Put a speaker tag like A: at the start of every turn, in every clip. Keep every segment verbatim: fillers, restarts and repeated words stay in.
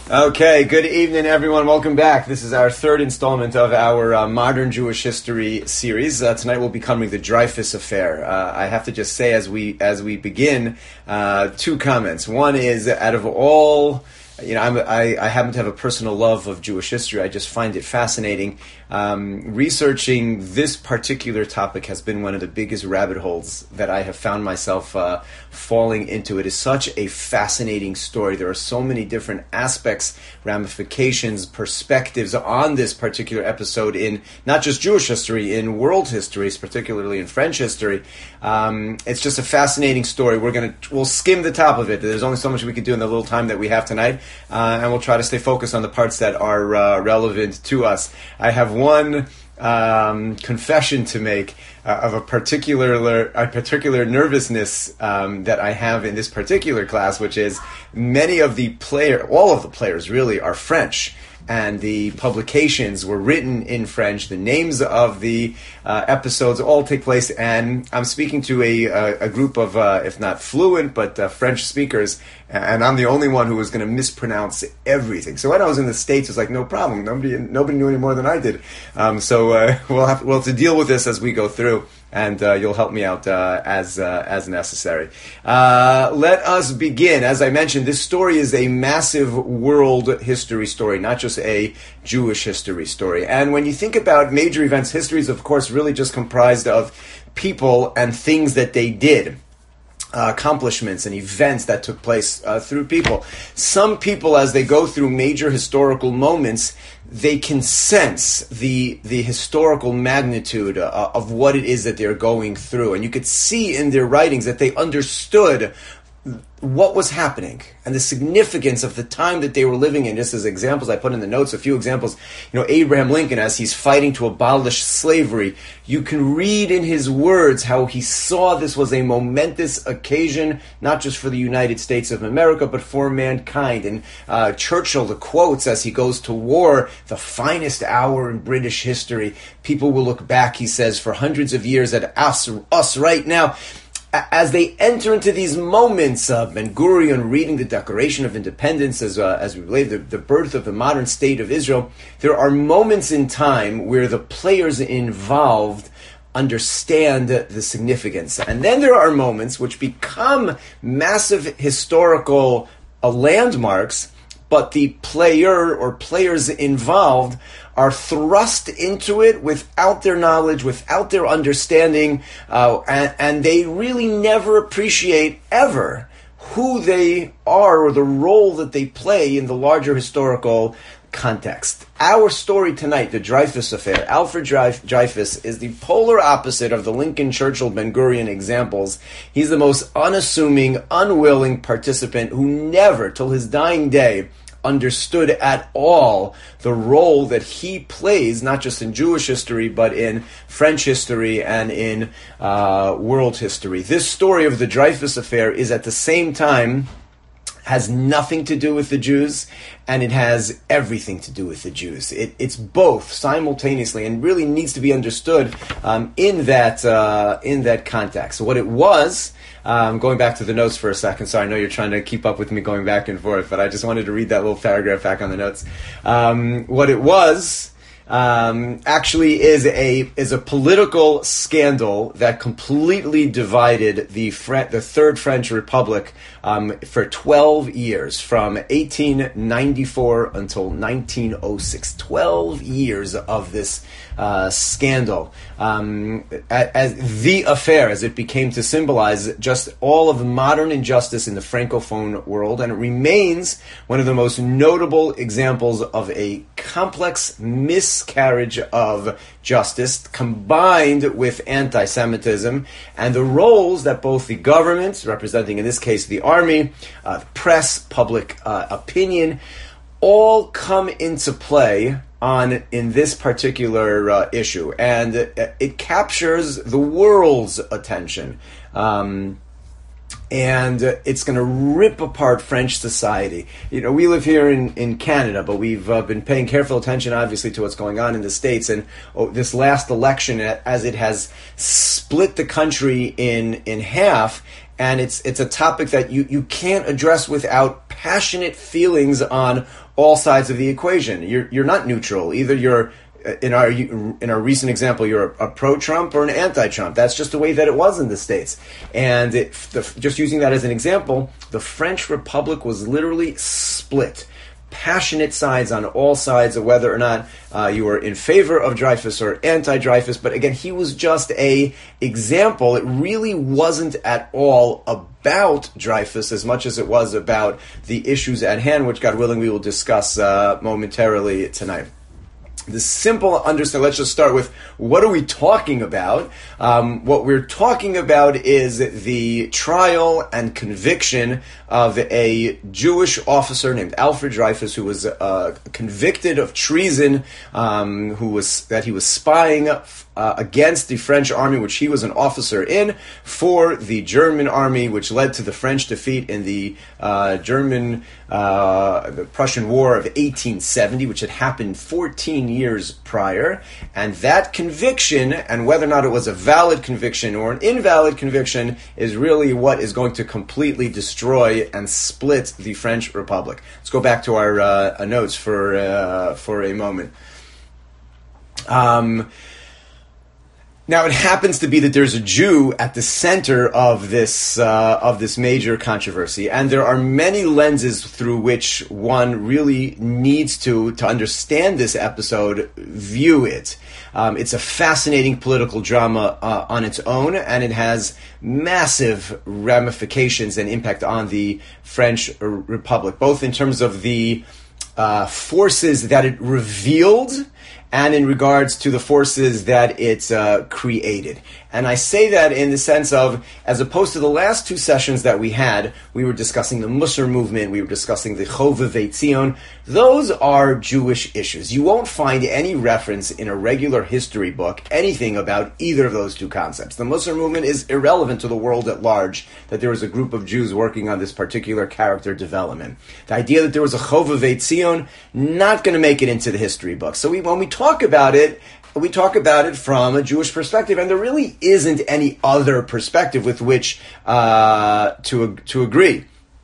A: Okay, good evening, everyone. Welcome back. This is our third installment of our uh, Modern Jewish History series. Uh, tonight we'll be covering the Dreyfus Affair. Uh, I have to just say, as we as we begin, uh, two comments. One is, out of all, you know, I'm, I, I happen to have a personal love of Jewish history. I just find it fascinating. Um, researching this particular topic has been one of the biggest rabbit holes that I have found myself uh, falling into. It is such a fascinating story. There are so many different aspects, ramifications, perspectives on this particular episode in not just Jewish history, in world histories, particularly in French history. Um, it's just a fascinating story. We're gonna we'll skim the top of it. There's only so much we can do in the little time that we have tonight, uh, and we'll try to stay focused on the parts that are uh, relevant to us. I have one um, confession to make uh, of a particular a particular nervousness um, that I have in this particular class, which is many of the player, all of the players really are French. And the publications were written in French. The names of the uh, episodes all take place, and I'm speaking to a a, a group of, uh, if not fluent, but uh, French speakers, and I'm the only one who was going to mispronounce everything. So when I was in the States, it was like, no problem. Nobody nobody knew any more than I did. Um, so uh, we'll have we'll have to deal with this as we go through. And uh, you'll help me out uh, as uh, as necessary. Uh, let us begin. As I mentioned, this story is a massive world history story, not just a Jewish history story. And when you think about major events, history is, of course, really just comprised of people and things that they did. Uh, accomplishments and events that took place uh, through people. Some people, as they go through major historical moments, they can sense the the historical magnitude uh, of what it is that they're going through. And you could see in their writings that they understood what was happening and the significance of the time that they were living in. Just as examples, I put in the notes a few examples. You know, Abraham Lincoln, as he's fighting to abolish slavery, you can read in his words how he saw this was a momentous occasion, not just for the United States of America, but for mankind. And uh, Churchill, the quotes as he goes to war, the finest hour in British history. People will look back, he says, for hundreds of years at us, us right now. As they enter into these moments of Ben Gurion reading the Declaration of Independence, as uh, as we believe the, the birth of the modern state of Israel, there are moments in time where the players involved understand the significance. And then there are moments which become massive historical uh, landmarks, but the player or players involved are thrust into it without their knowledge, without their understanding, uh, and, and they really never appreciate ever who they are or the role that they play in the larger historical context. Our story tonight, the Dreyfus Affair, Alfred Dreyfus, is the polar opposite of the Lincoln, Churchill, Ben Gurion examples. He's the most unassuming, unwilling participant who never, till his dying day, understood at all the role that he plays, not just in Jewish history, but in French history and in uh, world history. This story of the Dreyfus Affair is at the same time has nothing to do with the Jews, and it has everything to do with the Jews. It, it's both simultaneously, and really needs to be understood um, in that uh, in that context. So what it was, um, going back to the notes for a second. So I know you're trying to keep up with me going back and forth, but I just wanted to read that little paragraph back on the notes. Um, what it was. Um, actually is a is a political scandal that completely divided the Fre- the Third French Republic um, for twelve years, from eighteen ninety-four until nineteen oh six. twelve years of this uh, scandal, um, as the affair, as it became to symbolize just all of the modern injustice in the Francophone world, and it remains one of the most notable examples of a complex miscarriage of justice combined with anti-Semitism, and the roles that both the government, representing in this case the army, uh, the press, public uh, opinion, all come into play on in this particular uh, issue, and it, it captures the world's attention. Um, and uh, it's going to rip apart French society. You know, we live here in, in Canada, but we've uh, been paying careful attention, obviously, to what's going on in the States. And oh, this last election, as it has split the country in in half, and it's it's a topic that you, you can't address without passionate feelings on all sides of the equation. You're you're not neutral. Either you're in our in our recent example, you're a pro-Trump or an anti-Trump. That's just the way that it was in the States. And it, the, just using that as an example, the French Republic was literally split. Passionate sides on all sides of whether or not uh, you were in favor of Dreyfus or anti-Dreyfus. But again, he was just a example. It really wasn't at all about Dreyfus as much as it was about the issues at hand, which, God willing, we will discuss uh, momentarily tonight. The simple understanding, let's just start with what are we talking about? Um, what we're talking about is the trial and conviction of a Jewish officer named Alfred Dreyfus, who was uh, convicted of treason, um, who was that he was spying uh, against the French army, which he was an officer in, for the German army, which led to the French defeat in the uh, German, uh, the Prussian War of eighteen seventy, which had happened fourteen years prior. And that conviction, and whether or not it was a valid conviction or an invalid conviction, is really what is going to completely destroy and split the French Republic. Let's go back to our uh, notes for uh, for a moment. Um, now, it happens to be that there's a Jew at the center of this uh, of this major controversy, and there are many lenses through which one really needs to to understand this episode, view it. Um, it's a fascinating political drama uh, on its own, and it has massive ramifications and impact on the French Republic, both in terms of the uh, forces that it revealed and in regards to the forces that it uh, created. And I say that in the sense of, as opposed to the last two sessions that we had, we were discussing the Musar movement, we were discussing the Chovevei Tzion. Those are Jewish issues. You won't find any reference in a regular history book, anything about either of those two concepts. The Musar movement is irrelevant to the world at large, that there was a group of Jews working on this particular character development. The idea that there was a Chovevei Tzion, not going to make it into the history book. So we, when we talk about it, we talk about it from a Jewish perspective, and there really isn't any other perspective with which uh, to to agree,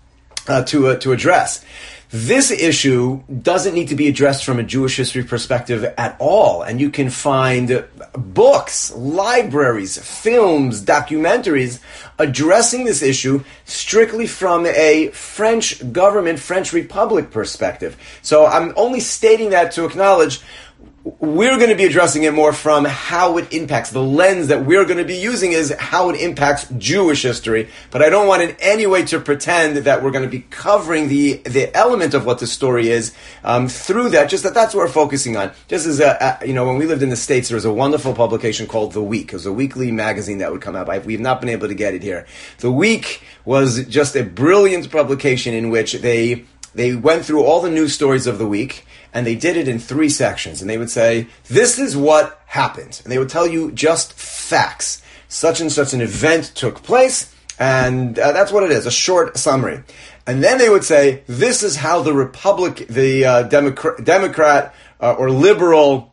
A: uh, to uh, to address. This issue doesn't need to be addressed from a Jewish history perspective at all, and you can find books, libraries, films, documentaries addressing this issue strictly from a French government, French Republic perspective. So I'm only stating that to acknowledge we're going to be addressing it more from how it impacts. The lens that we're going to be using is how it impacts Jewish history. But I don't want in any way to pretend that we're going to be covering the the element of what the story is um, through that. Just that that's what we're focusing on. Just as a, a, you know, when we lived in the States, there was a wonderful publication called The Week. It was a weekly magazine that would come out. I, we've not been able to get it here. The Week was just a brilliant publication in which they they went through all the news stories of the week, and they did it in three sections. And they would say, this is what happened. And they would tell you just facts. Such and such an event took place, and uh, that's what it is, a short summary. And then they would say, this is how the Republic, the uh, Democrat, Democrat uh, or liberal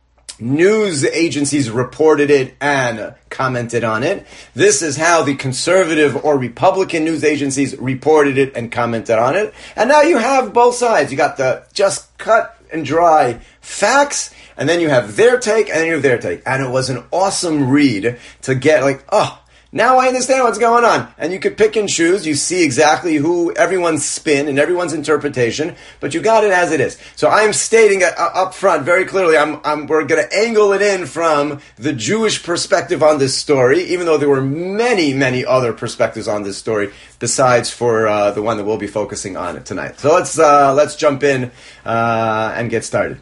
A: news agencies reported it and commented on it. This is how the conservative or Republican news agencies reported it and commented on it. And now you have both sides. You got the just cut and dry facts, and then you have their take, and then you have their take. And it was an awesome read to get like, oh, now I understand what's going on. And you could pick and choose. You see exactly who everyone's spin and everyone's interpretation, but you got it as it is. So I'm stating uh, up front very clearly, I'm, I'm, we're going to angle it in from the Jewish perspective on this story, even though there were many, many other perspectives on this story besides for uh, the one that we'll be focusing on tonight. So let's uh, let's jump in uh, and get started.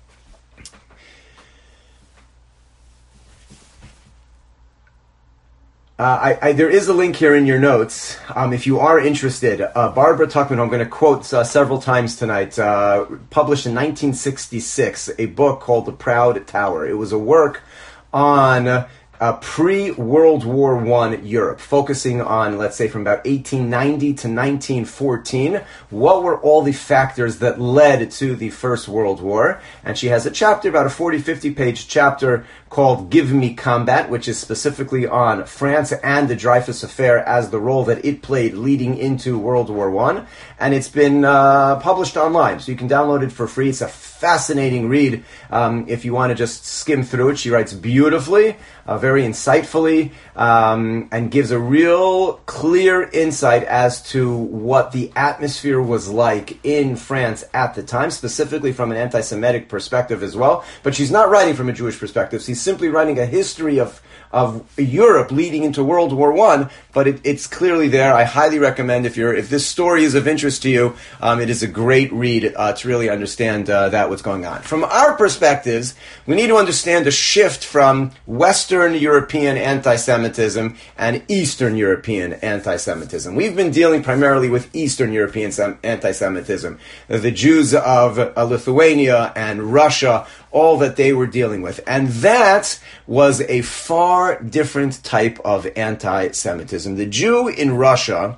A: Uh, I, I, there is a link here in your notes. Um, if you are interested, uh, Barbara Tuchman, I'm going to quote uh, several times tonight, uh, published in nineteen sixty-six, a book called The Proud Tower. It was a work on uh, pre-World War One Europe, focusing on, let's say, from about eighteen ninety to nineteen fourteen. What were all the factors that led to the First World War? And she has a chapter, about a forty, fifty page chapter called Give Me Combat, which is specifically on France and the Dreyfus Affair as the role that it played leading into World War One. And it's been uh, published online, so you can download it for free. It's a fascinating read um, if you want to just skim through it. She writes beautifully, uh, very insightfully, um, and gives a real clear insight as to what the atmosphere was like in France at the time, specifically from an anti-Semitic perspective as well. But she's not writing from a Jewish perspective. She's simply writing a history of of Europe leading into World War One, but it, it's clearly there. I highly recommend, if you're if this story is of interest to you, um, it is a great read uh, to really understand uh, that what's going on. From our perspectives, we need to understand the shift from Western European anti-Semitism and Eastern European anti-Semitism. We've been dealing primarily with Eastern European sem- anti-Semitism. The Jews of uh, Lithuania and Russia, all that they were dealing with. And that was a far different type of anti-Semitism. The Jew in Russia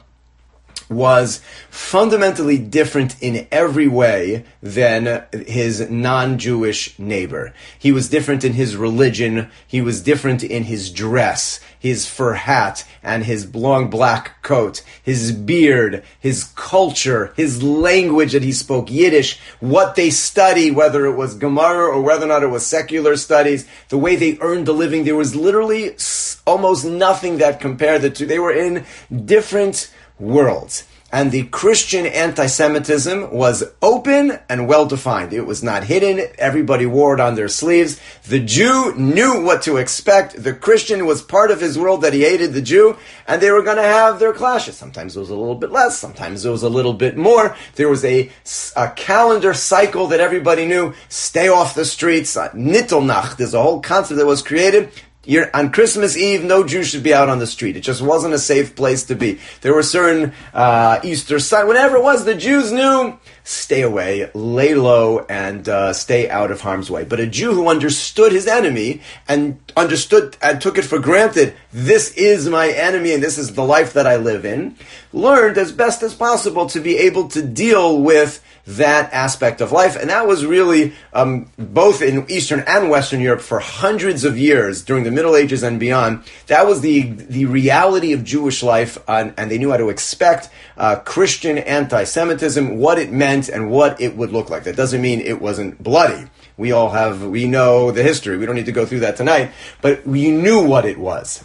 A: was fundamentally different in every way than his non-Jewish neighbor. He was different in his religion, he was different in his dress, his fur hat and his long black coat, his beard, his culture, his language that he spoke, Yiddish, what they studied, whether it was Gemara or whether or not it was secular studies, the way they earned a living. There was literally almost nothing that compared the two. They were in different worlds. And the Christian anti-Semitism was open and well-defined. It was not hidden. Everybody wore it on their sleeves. The Jew knew what to expect. The Christian was part of his world that he hated the Jew, and they were going to have their clashes. Sometimes it was a little bit less. Sometimes it was a little bit more. There was a, a calendar cycle that everybody knew. Stay off the streets. Nittelnacht is a whole concept that was created. You're, on Christmas Eve, no Jew should be out on the street. It just wasn't a safe place to be. There were certain uh, Easter signs, whatever it was, the Jews knew, stay away, lay low, and uh, stay out of harm's way. But a Jew who understood his enemy and understood and took it for granted, this is my enemy and this is the life that I live in, learned as best as possible to be able to deal with that aspect of life. And that was really um, both in Eastern and Western Europe for hundreds of years during the Middle Ages and beyond. That was the the reality of Jewish life, uh, and they knew how to expect uh, Christian anti-Semitism, what it meant and what it would look like. That doesn't mean it wasn't bloody. We all have, we know the history. We don't need to go through that tonight, but we knew what it was.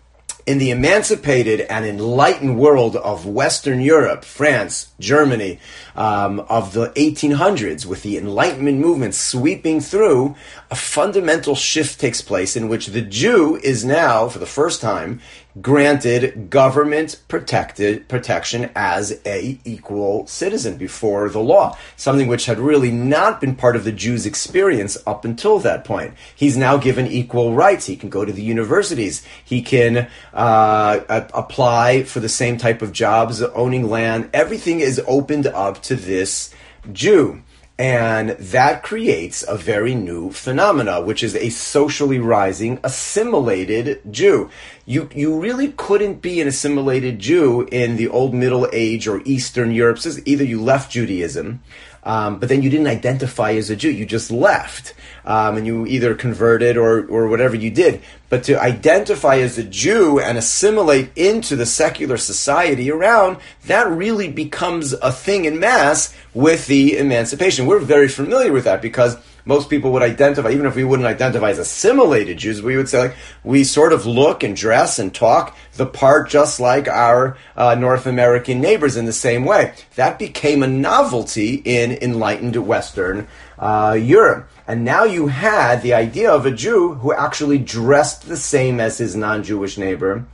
A: In the emancipated and enlightened world of Western Europe, France, Germany, um, of the eighteen hundreds, with the Enlightenment movement sweeping through, a fundamental shift takes place in which the Jew is now, for the first time, granted government protected protection as a equal citizen before the law, something which had really not been part of the Jew's experience up until that point. He's now given equal rights. He can go to the universities. He can uh, a- apply for the same type of jobs, owning land. Everything is opened up to this Jew. And that creates a very new phenomena, which is a socially rising, assimilated Jew. You you really couldn't be an assimilated Jew in the old Middle Age or Eastern Europe. So either you left Judaism, um, but then you didn't identify as a Jew. You just left, um, and you either converted or or whatever you did. But to identify as a Jew and assimilate into the secular society around, that really becomes a thing in mass with the emancipation. We're very familiar with that because most people would identify, even if we wouldn't identify as assimilated Jews, we would say, like, we sort of look and dress and talk the part just like our uh, North American neighbors in the same way. That became a novelty in enlightened Western uh, Europe. And now you had the idea of a Jew who actually dressed the same as his non-Jewish neighbor.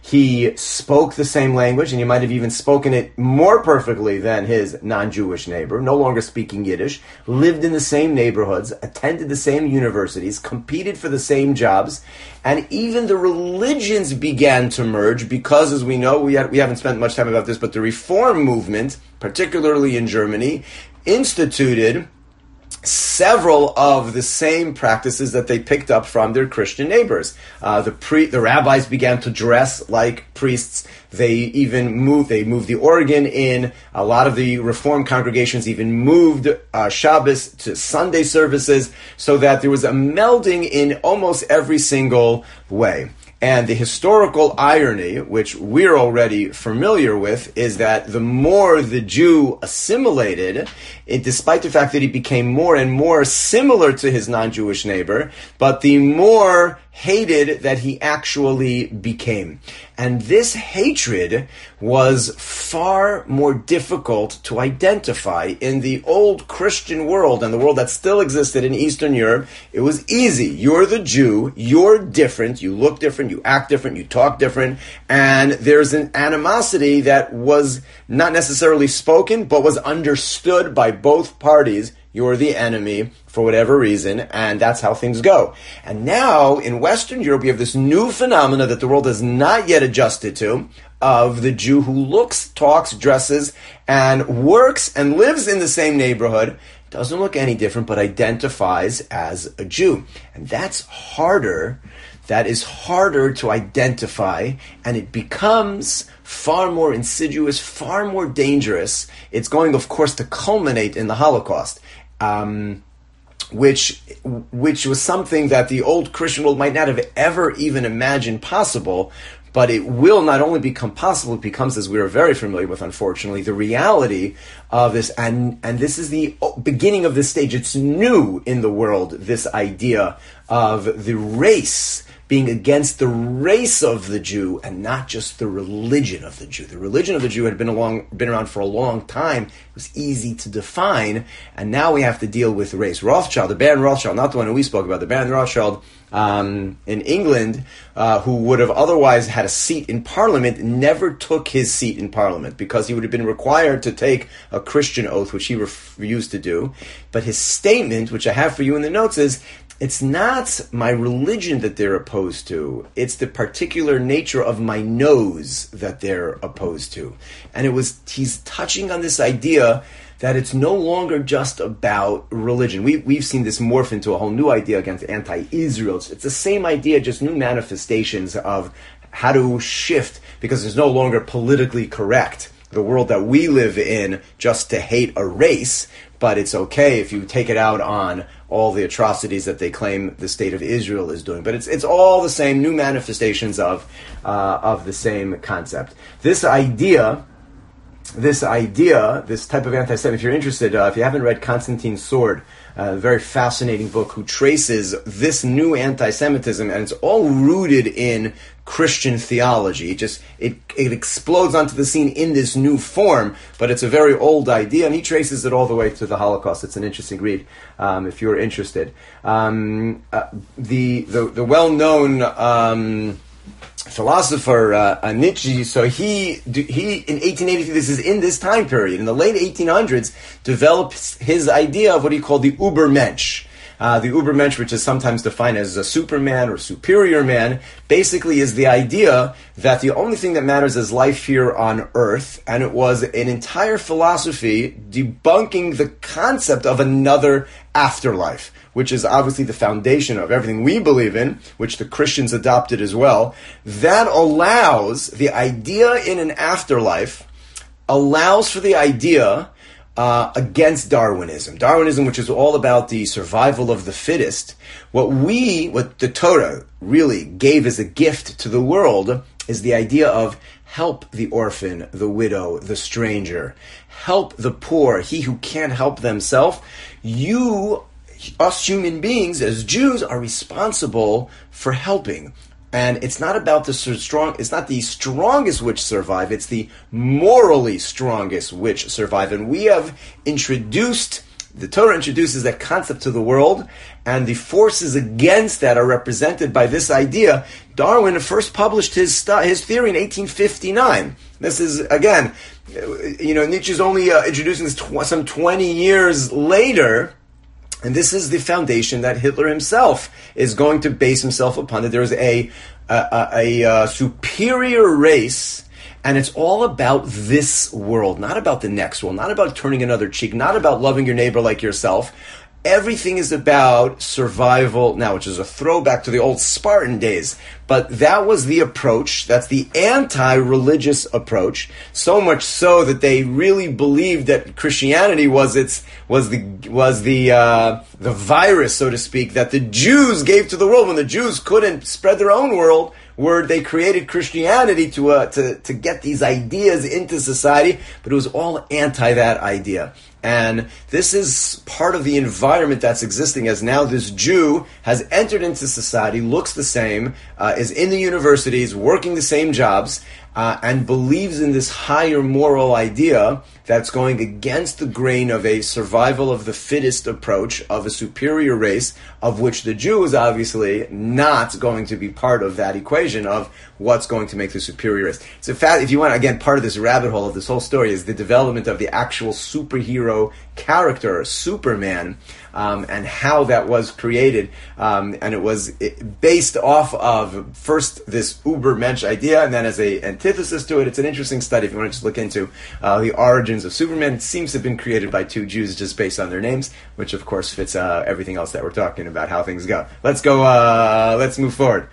A: He spoke the same language, and he might have even spoken it more perfectly than his non-Jewish neighbor, no longer speaking Yiddish, lived in the same neighborhoods, attended the same universities, competed for the same jobs, and even the religions began to merge because, as we know, we, had, we haven't spent much time about this, but the Reform movement, particularly in Germany, instituted several of the same practices that they picked up from their Christian neighbors. Uh, the pre- the rabbis began to dress like priests. They even moved, they moved the organ in. A lot of the Reform congregations even moved uh, Shabbos to Sunday services, so that there was a melding in almost every single way. And the historical irony, which we're already familiar with, is that the more the Jew assimilated, it, despite the fact that he became more and more similar to his non-Jewish neighbor, but the more hated that he actually became. And this hatred was far more difficult to identify in the old Christian world and the world that still existed in Eastern Europe. It was easy. You're the Jew, you're different, you look different, you act different, you talk different, and there's an animosity that was not necessarily spoken, but was understood by both parties. You're the enemy for whatever reason, and that's how things go. And now, in Western Europe, we have this new phenomena that the world has not yet adjusted to, of the Jew who looks, talks, dresses, and works and lives in the same neighborhood, doesn't look any different, but identifies as a Jew. And that's harder. That is harder to identify, and it becomes far more insidious, far more dangerous. It's going, of course, to culminate in the Holocaust. Um, which which was something that the old Christian world might not have ever even imagined possible, but it will not only become possible, it becomes, as we are very familiar with, unfortunately, the reality of this, and, and this is the beginning of this stage. It's new in the world, this idea of the race being against the race of the Jew and not just the religion of the Jew. The religion of the Jew had been along, been around for a long time. It was easy to define, and now we have to deal with race. Rothschild, the Baron Rothschild, not the one who we spoke about, the Baron Rothschild um, in England, uh, who would have otherwise had a seat in Parliament, never took his seat in Parliament because he would have been required to take a Christian oath, which he refused to do. But his statement, which I have for you in the notes, is, it's not my religion that they're opposed to. It's the particular nature of my nose that they're opposed to. And it was, he's touching on this idea that it's no longer just about religion. We, we've seen this morph into a whole new idea against anti-Israel. It's, it's the same idea, just new manifestations of how to shift, because it's no longer politically correct, the world that we live in, just to hate a race, but it's okay if you take it out on all the atrocities that they claim the state of Israel is doing. But it's it's all the same new manifestations of uh, of the same concept. This idea, this idea, this type of anti-Semitism, if you're interested, uh, if you haven't read Constantine Sword, a very fascinating book who traces this new anti-Semitism, and it's all rooted in Christian theology. It just it it explodes onto the scene in this new form, but it's a very old idea, and he traces it all the way to the Holocaust. It's an interesting read um, if you're interested. Um, uh, the, the the well-known um, philosopher uh, Nietzsche, so he he in eighteen eighty-three, this is in this time period, in the late eighteen hundreds, develops his idea of what he called the Übermensch. Uh, the Übermensch, which is sometimes defined as a superman or superior man, basically is the idea that the only thing that matters is life here on Earth, and it was an entire philosophy debunking the concept of another afterlife, which is obviously the foundation of everything we believe in, which the Christians adopted as well. That allows the idea in an afterlife, allows for the idea Uh, against Darwinism. Darwinism, which is all about the survival of the fittest. What we, what the Torah really gave as a gift to the world is the idea of help the orphan, the widow, the stranger. Help the poor, he who can't help themselves. You, us human beings as Jews, are responsible for helping. And it's not about the strong, it's not the strongest which survive, it's the morally strongest which survive. And we have introduced, the Torah introduces that concept to the world, and the forces against that are represented by this idea. Darwin first published his stu- his theory in eighteen fifty-nine. This is, again, you know, Nietzsche's only uh, introducing this tw- some twenty years later. And this is the foundation that Hitler himself is going to base himself upon, that there is a, a, a, a superior race, and it's all about this world, not about the next world, not about turning another cheek, not about loving your neighbor like yourself. everything is about survival now, which is a throwback to the old Spartan days. But that was the approach. That's the anti-religious approach. So much so that they really believed that Christianity was its was the was the uh, the virus, so to speak, that the Jews gave to the world. When the Jews couldn't spread their own world word, they created Christianity to uh, to to get these ideas into society. But it was all anti that idea. And this is part of the environment that's existing, as now this Jew has entered into society, looks the same, uh, is in the universities, working the same jobs, uh, and believes in this higher moral idea that's going against the grain of a survival of the fittest approach of a superior race, of which the Jew is obviously not going to be part of that equation of what's going to make the superior race. So if you want, again, part of this rabbit hole of this whole story is the development of the actual superhero character, Superman, um, and how that was created. Um, and it was based off of first this Ubermensch idea, and then as a antithesis to it. It's an interesting study if you want to just look into uh, the origins of Superman. It seems to have been created by two Jews just based on their names, which of course fits uh, everything else that we're talking about, how things go. Let's go, uh, let's move forward.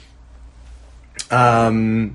A: Um,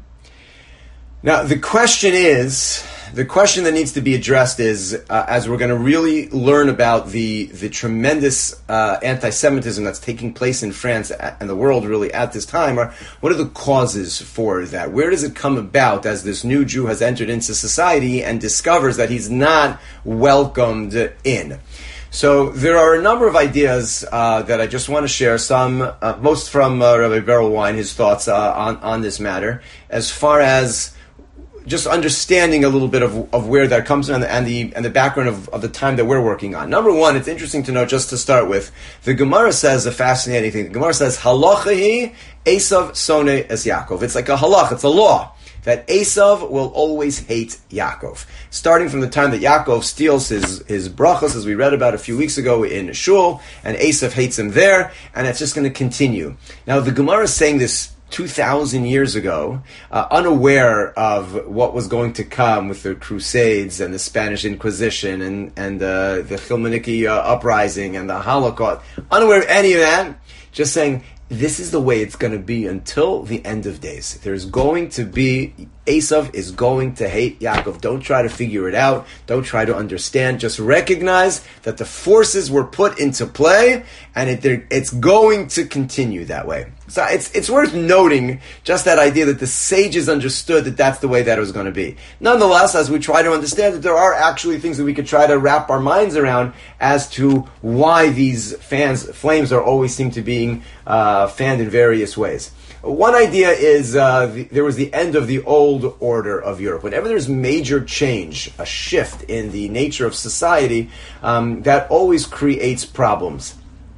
A: now the question is, the question that needs to be addressed is, uh, as we're going to really learn about the the tremendous uh, anti-Semitism that's taking place in France and the world really at this time, are what are the causes for that? Where does it come about as this new Jew has entered into society and discovers that he's not welcomed in? So there are a number of ideas uh, that I just want to share, some, uh, most from uh, Rabbi Berelwein, his thoughts uh, on, on this matter, as far as just understanding a little bit of, of where that comes from and the, and the, and the background of, of the time that we're working on. Number one, it's interesting to know, just to start with, the Gemara says a fascinating thing. The Gemara says, Halachahi Esav Sone es Yaakov. It's like a halach, it's a law, that Esav will always hate Yaakov. Starting from the time that Yaakov steals his, his brachos, as we read about a few weeks ago in Shul, and Esav hates him there, and it's just going to continue. Now, the Gemara is saying this two thousand years ago, uh, unaware of what was going to come with the Crusades and the Spanish Inquisition and, and uh, the Chilmoniki uh, uprising and the Holocaust, unaware of any of that, just saying, this is the way it's going to be until the end of days. There's going to be, Esav is going to hate Yaakov. Don't try to figure it out. Don't try to understand. Just recognize that the forces were put into play, and it, it's going to continue that way. So it's it's worth noting just that idea that the sages understood that that's the way that it was going to be. Nonetheless, as we try to understand that there are actually things that we could try to wrap our minds around as to why these fans flames are always seem to being uh, fanned in various ways. One idea is uh, the, there was the end of the old order of Europe. Whenever there's major change, a shift in the nature of society, um, that always creates problems.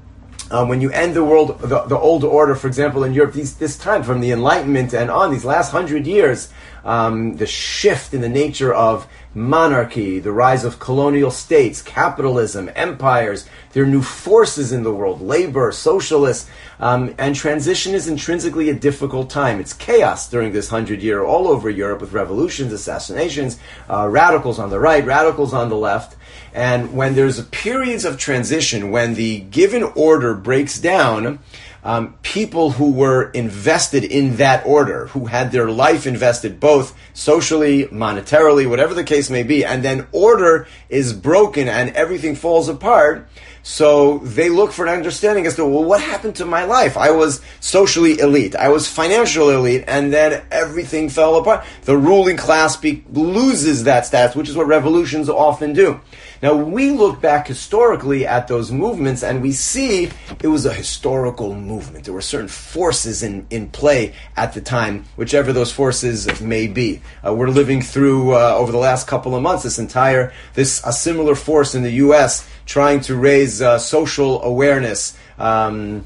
A: Um, when you end the world, the, the old order, for example, in Europe, these, this time from the Enlightenment and on, these last hundred years, um, the shift in the nature of monarchy, the rise of colonial states, capitalism, empires, there are new forces in the world, labor, socialists, um, and transition is intrinsically a difficult time. It's chaos during this hundred year all over Europe with revolutions, assassinations, uh, radicals on the right, radicals on the left. And when there's periods of transition, when the given order breaks down, um, people who were invested in that order, who had their life invested both socially, monetarily, whatever the case may be, and then order is broken and everything falls apart, so they look for an understanding as to, well, what happened to my life? I was socially elite. I was financial elite, and then everything fell apart. The ruling class be- loses that status, which is what revolutions often do. Now, we look back historically at those movements, and we see it was a historical movement. There were certain forces in, in play at the time, whichever those forces may be. Uh, we're living through, uh, over the last couple of months, this entire, this, a similar force in the U S trying to raise uh, social awareness, um,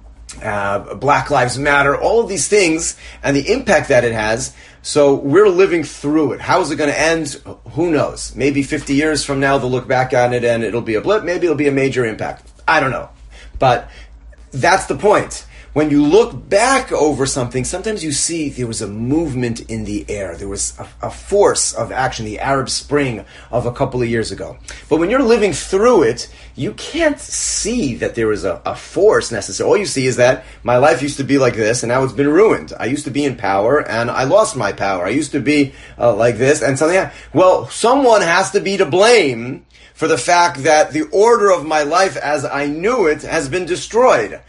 A: uh, Black Lives Matter, all of these things, and the impact that it has. So we're living through it. How is it going to end? Who knows? Maybe fifty years from now they'll look back on it and it'll be a blip. Maybe it'll be a major impact. I don't know. But that's the point. when you look back over something, sometimes you see there was a movement in the air. There was a, a force of action, the Arab Spring of a couple of years ago. But when you're living through it, you can't see that there is a, a force necessarily. All you see is that my life used to be like this, and now it's been ruined. I used to be in power, and I lost my power. I used to be uh, like this, and something happened. Well, someone has to be to blame for the fact that the order of my life as I knew it has been destroyed.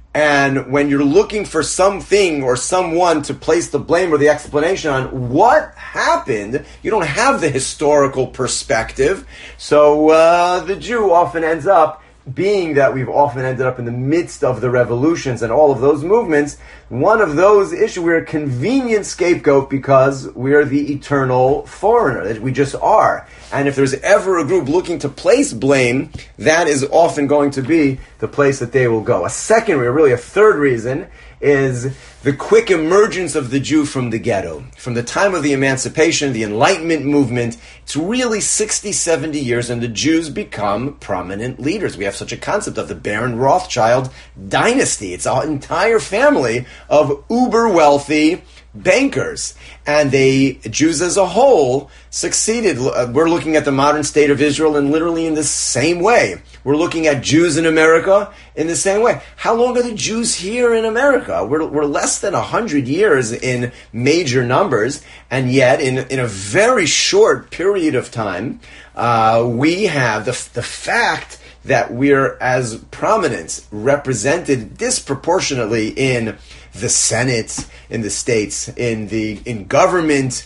A: And when you're looking for something or someone to place the blame or the explanation on what happened, you don't have the historical perspective. So uh, the Jew often ends up being that we've often ended up in the midst of the revolutions and all of those movements. One of those issues, we're a convenient scapegoat because we're the eternal foreigner. We just are. And if there's ever a group looking to place blame, that is often going to be the place that they will go. A second, or really a third reason, is the quick emergence of the Jew from the ghetto. From the time of the emancipation, the Enlightenment movement, it's really sixty, seventy years, and the Jews become prominent leaders. We have such a concept of the Baron Rothschild dynasty. It's an entire family of uber-wealthy bankers. And they, Jews as a whole, succeeded. We're looking at the modern state of Israel and literally in the same way. We're looking at Jews in America in the same way. How long are the Jews here in America? We're, we're less than one hundred years in major numbers, and yet in, in a very short period of time, uh, we have the, the fact that we're as prominent, represented disproportionately in the Senate, in the states, in the in government,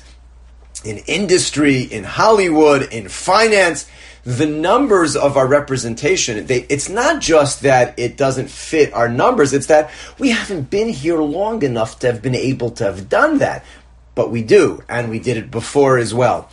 A: in industry, in Hollywood, in finance. The numbers of our representation, they, it's not just that it doesn't fit our numbers, it's that we haven't been here long enough to have been able to have done that. But we do, and we did it before as well.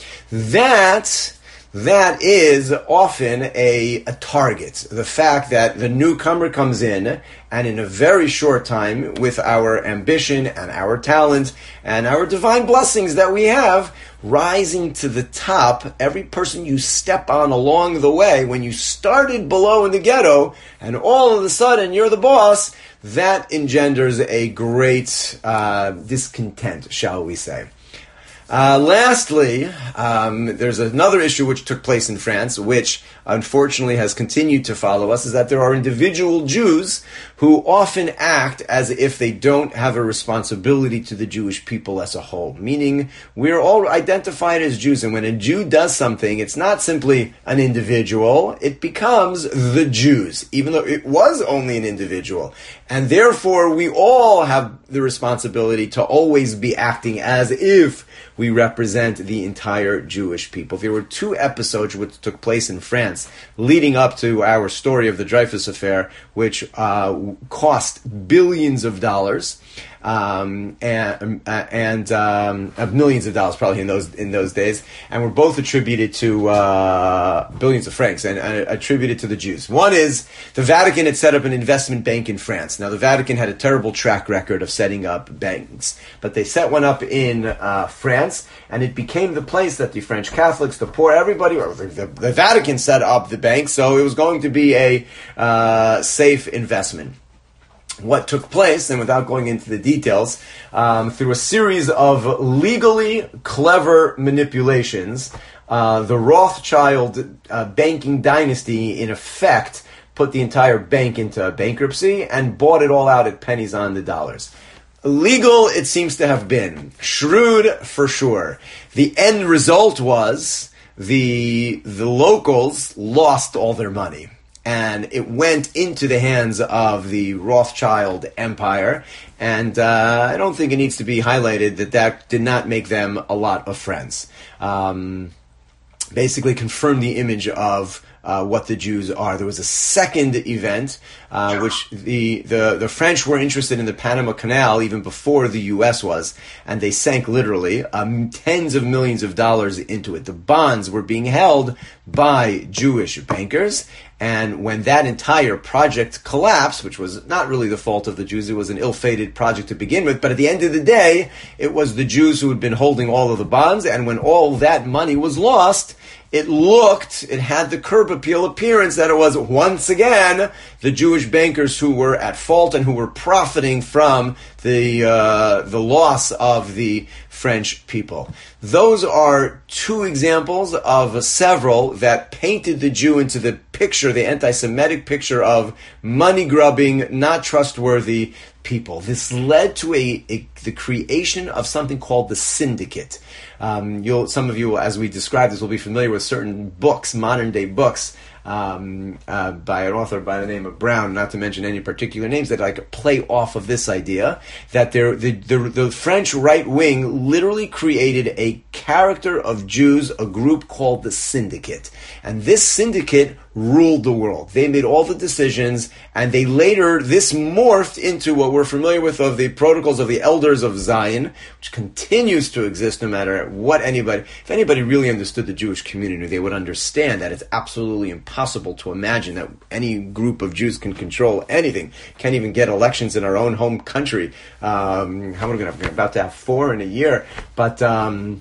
A: That... That is often a, a target. The fact that the newcomer comes in and in a very short time, with our ambition and our talent and our divine blessings that we have, rising to the top, every person you step on along the way, when you started below in the ghetto and all of a sudden you're the boss, that engenders a great uh, discontent, shall we say. Uh, lastly, um, there's another issue which took place in France, which unfortunately has continued to follow us, is that there are individual Jews who often act as if they don't have a responsibility to the Jewish people as a whole. Meaning, we're all identified as Jews, and when a Jew does something, it's not simply an individual, it becomes the Jews, even though it was only an individual. And therefore, we all have the responsibility to always be acting as if we represent the entire Jewish people. There were two episodes which took place in France leading up to our story of the Dreyfus Affair, which uh, cost billions of dollars. Um, and and um, uh, millions of dollars probably in those in those days, and were both attributed to uh, billions of francs and uh, attributed to the Jews. One is the Vatican had set up an investment bank in France. Now the Vatican had a terrible track record of setting up banks, but they set one up in uh, France, and it became the place that the French Catholics, the poor, everybody, or the, the, the Vatican set up the bank, so it was going to be a uh, safe investment. What took place, and without going into the details, um, through a series of legally clever manipulations, uh, the Rothschild uh, banking dynasty, in effect, put the entire bank into bankruptcy and bought it all out at pennies on the dollars. Legal, it seems to have been. Shrewd, for sure. The end result was the the locals lost all their money. And it went into the hands of the Rothschild empire. And uh, I don't think it needs to be highlighted that that did not make them a lot of friends. Um, basically confirmed the image of Uh, what the Jews are. There was a second event, uh, which the, the, the French were interested in the Panama Canal even before the U S was, and they sank literally um, tens of millions of dollars into it. The bonds were being held by Jewish bankers, and when that entire project collapsed, which was not really the fault of the Jews, it was an ill-fated project to begin with, but at the end of the day, it was the Jews who had been holding all of the bonds, and when all that money was lost, it looked, it had the curb appeal appearance that it was once again the Jewish bankers who were at fault and who were profiting from the uh, the loss of the French people. Those are two examples of several that painted the Jew into the picture, the anti-Semitic picture of money-grubbing, not trustworthy people. This led to a, a the creation of something called the syndicate. Um, you'll, some of you, as we describe this, will be familiar with certain books, modern-day books, um, uh, by an author by the name of Brown, not to mention any particular names, that like play off of this idea that the, the, the French right wing literally created a character of Jews, a group called the syndicate. And this syndicate ruled the world. They made all the decisions, and they later, this morphed into what we're familiar with of the protocols of the Elders of Zion, which continues to exist no matter what anybody, if anybody really understood the Jewish community, they would understand that it's absolutely impossible to imagine that any group of Jews can control anything, can't even get elections in our own home country. Um, how many are we going to have? We're about to have four in a year, but, um,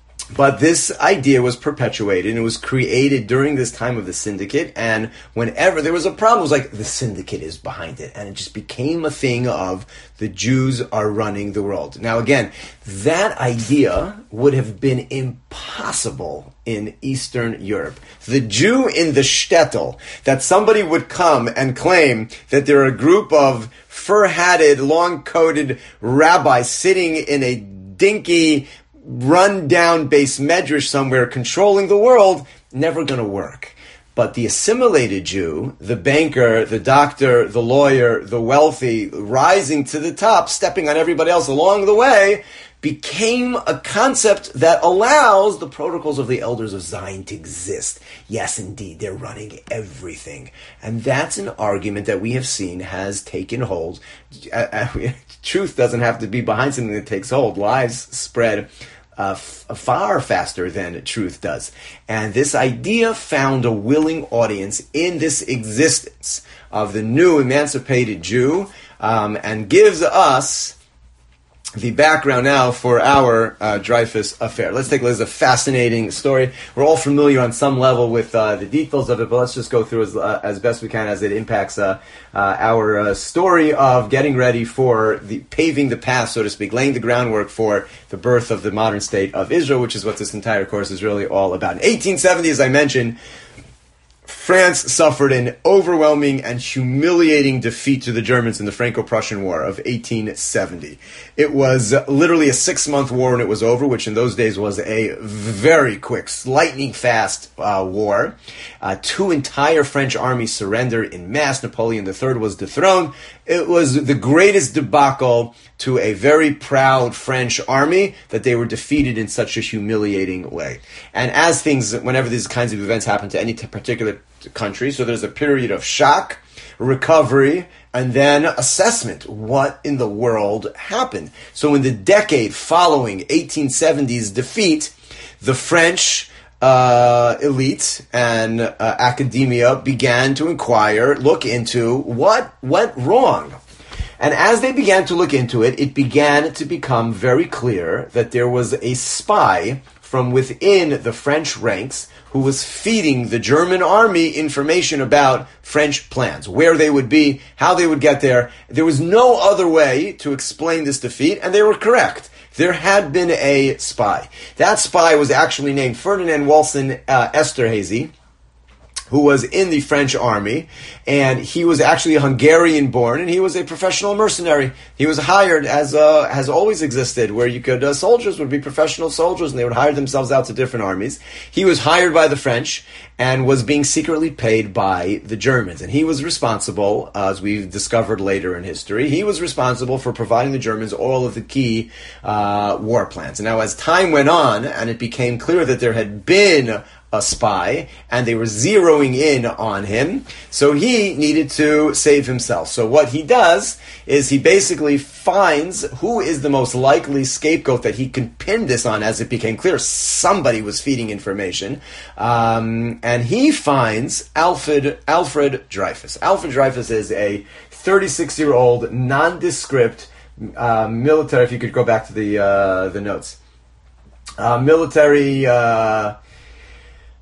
A: But this idea was perpetuated, and it was created during this time of the syndicate, and whenever there was a problem, it was like, the syndicate is behind it, and it just became a thing of the Jews are running the world. Now again, that idea would have been impossible in Eastern Europe. The Jew in the shtetl, that somebody would come and claim that there are a group of fur-hatted, long-coated rabbis sitting in a dinky, run-down base medrash somewhere controlling the world, never going to work. But the assimilated Jew, the banker, the doctor, the lawyer, the wealthy, rising to the top, stepping on everybody else along the way, became a concept that allows the protocols of the Elders of Zion to exist. Yes, indeed, they're running everything. And that's an argument that we have seen has taken hold. Uh, uh, truth doesn't have to be behind something that takes hold. Lies spread Uh, f- far faster than truth does. And this idea found a willing audience in this existence of the new emancipated Jew, um, and gives us the background now for our uh, Dreyfus affair. Let's take a look. It's a fascinating story. We're all familiar on some level with uh, the details of it, but let's just go through as uh, as best we can as it impacts uh, uh, our uh, story of getting ready for the paving the path, so to speak, laying the groundwork for the birth of the modern state of Israel, which is what this entire course is really all about. In eighteen seventy, as I mentioned, France suffered an overwhelming and humiliating defeat to the Germans in the Franco-Prussian War of eighteen seventy. It was literally a six-month war when it was over, which in those days was a very quick, lightning-fast uh, war. Uh, two entire French armies surrendered en masse. Napoleon the Third was dethroned. It was the greatest debacle to a very proud French army that they were defeated in such a humiliating way. And as things, whenever these kinds of events happen to any t- particular country, so there's a period of shock, recovery, and then assessment. What in the world happened? So in the decade following eighteen seventy's defeat, the French uh, elite and uh, academia began to inquire, look into what went wrong. And as they began to look into it, it began to become very clear that there was a spy from within the French ranks who was feeding the German army information about French plans, where they would be, how they would get there. There was no other way to explain this defeat, and they were correct. There had been a spy. That spy was actually named Ferdinand Wilson uh, Esterhazy, who was in the French army, and he was actually a Hungarian-born, and he was a professional mercenary. He was hired, as uh, has always existed, where you could, uh, soldiers would be professional soldiers, and they would hire themselves out to different armies. He was hired by the French, and was being secretly paid by the Germans. And he was responsible, uh, as we've discovered later in history, he was responsible for providing the Germans all of the key uh, war plans. And now as time went on, and it became clear that there had been a spy, and they were zeroing in on him, so he needed to save himself. So what he does is he basically finds who is the most likely scapegoat that he can pin this on, as it became clear somebody was feeding information, um, and he finds Alfred, Alfred Dreyfus. Alfred Dreyfus is a thirty-six-year-old, nondescript uh, military, if you could go back to the, uh, the notes, uh, military... Uh,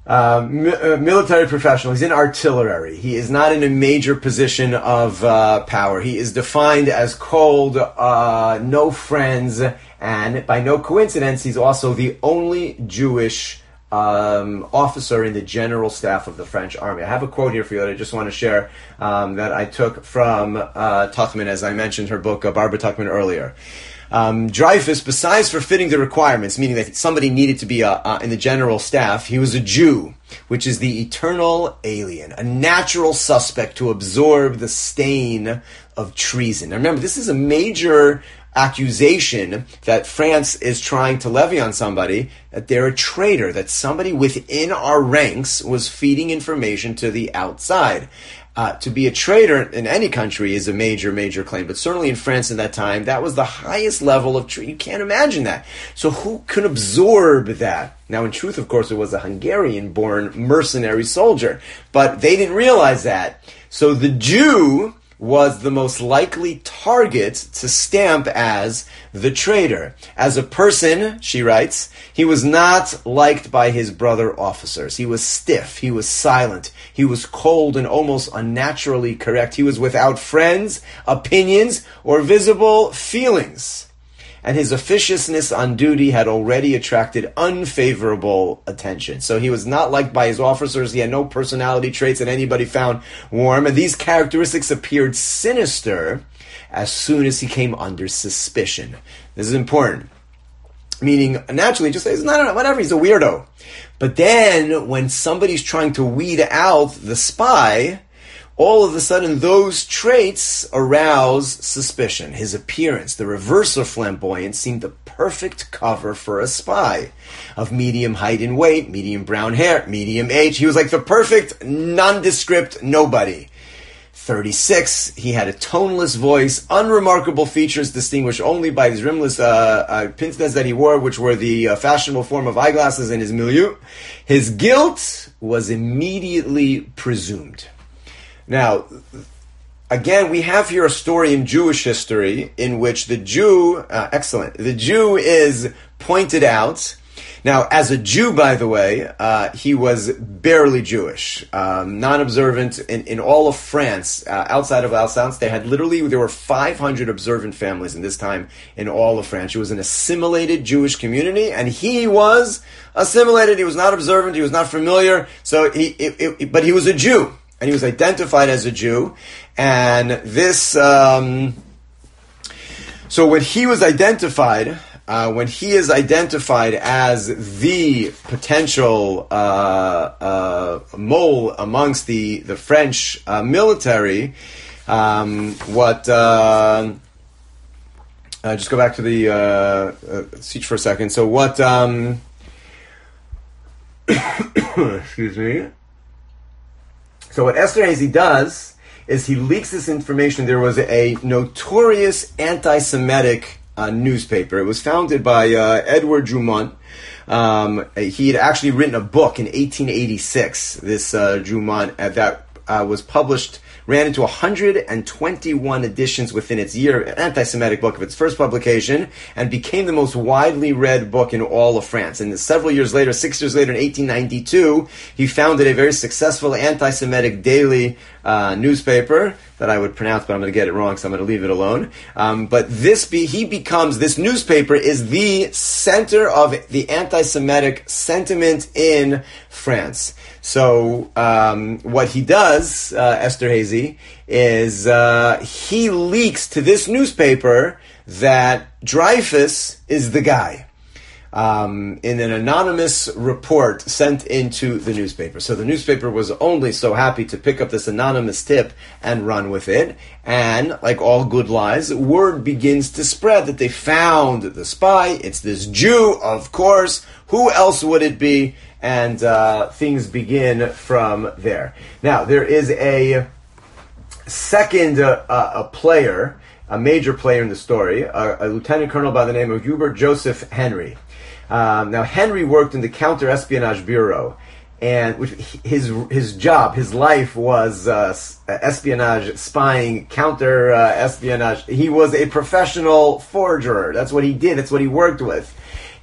A: Um, mi- uh, military professional. He's in artillery. He is not in a major position of uh, power. He is defined as cold, uh, no friends, and by no coincidence, he's also the only Jewish um, officer in the general staff of the French army. I have a quote here for you that I just want to share um, that I took from uh, Tuchman, as I mentioned her book, uh, Barbara Tuchman, earlier. Um, Dreyfus, besides fulfilling the requirements, meaning that somebody needed to be uh, uh, in the general staff, he was a Jew, which is the eternal alien, a natural suspect to absorb the stain of treason. Now remember, this is a major accusation that France is trying to levy on somebody, that they're a traitor, that somebody within our ranks was feeding information to the outside. Uh, to be a traitor in any country is a major, major claim, but certainly in France at that time, that was the highest level of treason. You can't imagine that. So who could absorb that? Now, in truth, of course, it was a Hungarian-born mercenary soldier, but they didn't realize that. So the Jew was the most likely target to stamp as the traitor. As a person, she writes, he was not liked by his brother officers. He was stiff. He was silent. He was cold and almost unnaturally correct. He was without friends, opinions, or visible feelings. And his officiousness on duty had already attracted unfavorable attention. So he was not liked by his officers. He had no personality traits that anybody found warm. And these characteristics appeared sinister as soon as he came under suspicion. This is important. Meaning, naturally, just say, no, no, no, whatever, he's a weirdo. But then, when somebody's trying to weed out the spy, all of a sudden, those traits arouse suspicion. His appearance, the reverse of flamboyant, seemed the perfect cover for a spy. Of medium height and weight, medium brown hair, medium age. He was like the perfect, nondescript nobody. thirty-six, he had a toneless voice, unremarkable features distinguished only by his rimless uh, uh, pince-nez that he wore, which were the uh, fashionable form of eyeglasses in his milieu. His guilt was immediately presumed. Now, again, we have here a story in Jewish history in which the Jew, uh, excellent, the Jew is pointed out. Now, as a Jew, by the way, uh, he was barely Jewish, um, non-observant in, in all of France. Uh, outside of Alsace, they had literally, there were five hundred observant families in this time in all of France. It was an assimilated Jewish community, and he was assimilated. He was not observant. He was not familiar. So he, it, it, but he was a Jew. And he was identified as a Jew, and this, um, so when he was identified, uh, when he is identified as the potential uh, uh, mole amongst the, the French uh, military, um, what, uh, uh, just go back to the uh, uh, speech for a second. So what, um, excuse me. So what Esterhazy does is he leaks this information. There was a notorious anti-Semitic uh, newspaper. It was founded by uh, Edward Drumont. Um, he had actually written a book in eighteen eighty-six, this uh, Drumont, uh, that uh, was published, ran into one hundred twenty-one editions within its year, an anti-Semitic book of its first publication, and became the most widely read book in all of France. And several years later, six years later, in eighteen ninety-two, he founded a very successful anti-Semitic daily uh, newspaper that I would pronounce, but I'm going to get it wrong, so I'm going to leave it alone. Um, but this be, he becomes, this newspaper is the center of the anti-Semitic sentiment in France. So um, what he does, uh, Esterhazy, is uh, he leaks to this newspaper that Dreyfus is the guy. Um, in an anonymous report sent into the newspaper. So the newspaper was only so happy to pick up this anonymous tip and run with it. And, like all good lies, word begins to spread that they found the spy. It's this Jew, of course. Who else would it be? And uh, things begin from there. Now, there is a second uh, uh, a player, a major player in the story, a, a lieutenant colonel by the name of Hubert Joseph Henry. Um, now, Henry worked in the Counter-Espionage Bureau, and which, his his job, his life was uh, espionage, spying, counter-espionage. Uh, he was a professional forger. That's what he did. That's what he worked with.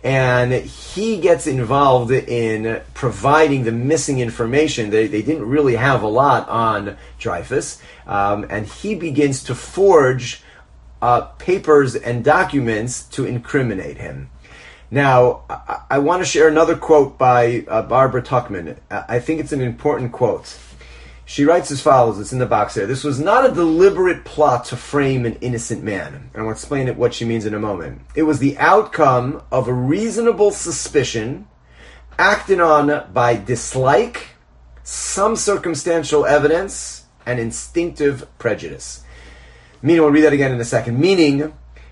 A: and he gets involved in providing the missing information. They, they didn't really have a lot on Dreyfus, um, and he begins to forge uh, papers and documents to incriminate him. Now, I, I want to share another quote by uh, Barbara Tuchman. I think it's an important quote. She writes as follows, it's in the box here. This was not a deliberate plot to frame an innocent man. And I'll explain it, what she means in a moment. It was the outcome of a reasonable suspicion acted on by dislike, some circumstantial evidence, and instinctive prejudice. Meaning, we'll read that again in a second. Meaning,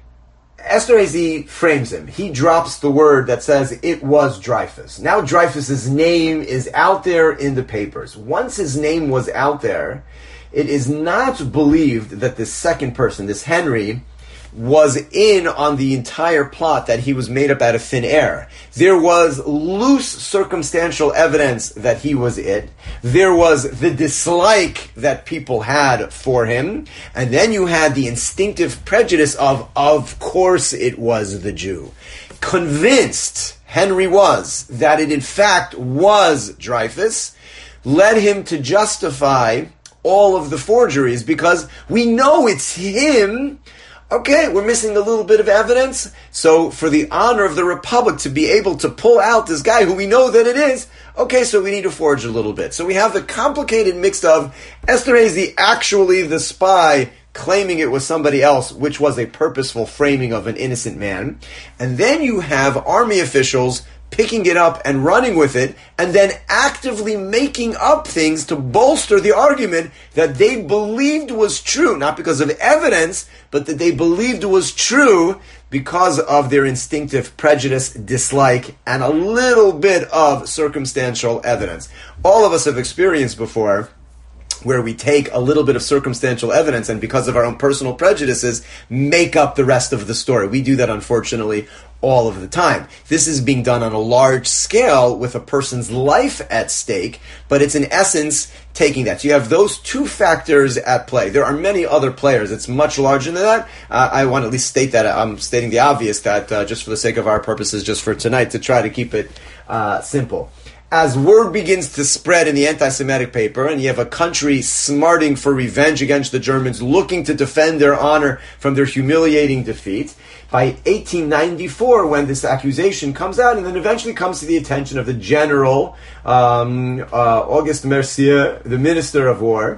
A: Esterhazy frames him. He drops the word that says it was Dreyfus. Now Dreyfus's name is out there in the papers. Once his name was out there, it is not believed that this second person, this Henry, was in on the entire plot, that he was made up out of thin air. There was loose circumstantial evidence that he was it. There was the dislike that people had for him. And then you had the instinctive prejudice of, of course it was the Jew. Convinced Henry was that it in fact was Dreyfus, led him to justify all of the forgeries, because we know it's him. Okay, we're missing a little bit of evidence, so for the honor of the Republic to be able to pull out this guy who we know that it is, okay, so we need to forge a little bit. So we have the complicated mix of Esterhazy actually the spy claiming it was somebody else, which was a purposeful framing of an innocent man, and then you have army officials picking it up and running with it, and then actively making up things to bolster the argument that they believed was true, not because of evidence, but that they believed was true because of their instinctive prejudice, dislike, and a little bit of circumstantial evidence. All of us have experienced before where we take a little bit of circumstantial evidence and because of our own personal prejudices, make up the rest of the story. We do that, unfortunately, all of the time. This is being done on a large scale with a person's life at stake, but it's in essence taking that. So you have those two factors at play. There are many other players. It's much larger than that. Uh, I want to at least state that. I'm stating the obvious, that uh, just for the sake of our purposes, just for tonight, to try to keep it uh, simple. As word begins to spread in the anti-Semitic paper, and you have a country smarting for revenge against the Germans, looking to defend their honor from their humiliating defeat, by eighteen ninety-four, when this accusation comes out, and then eventually comes to the attention of the general, um, uh, Auguste Mercier, the Minister of War,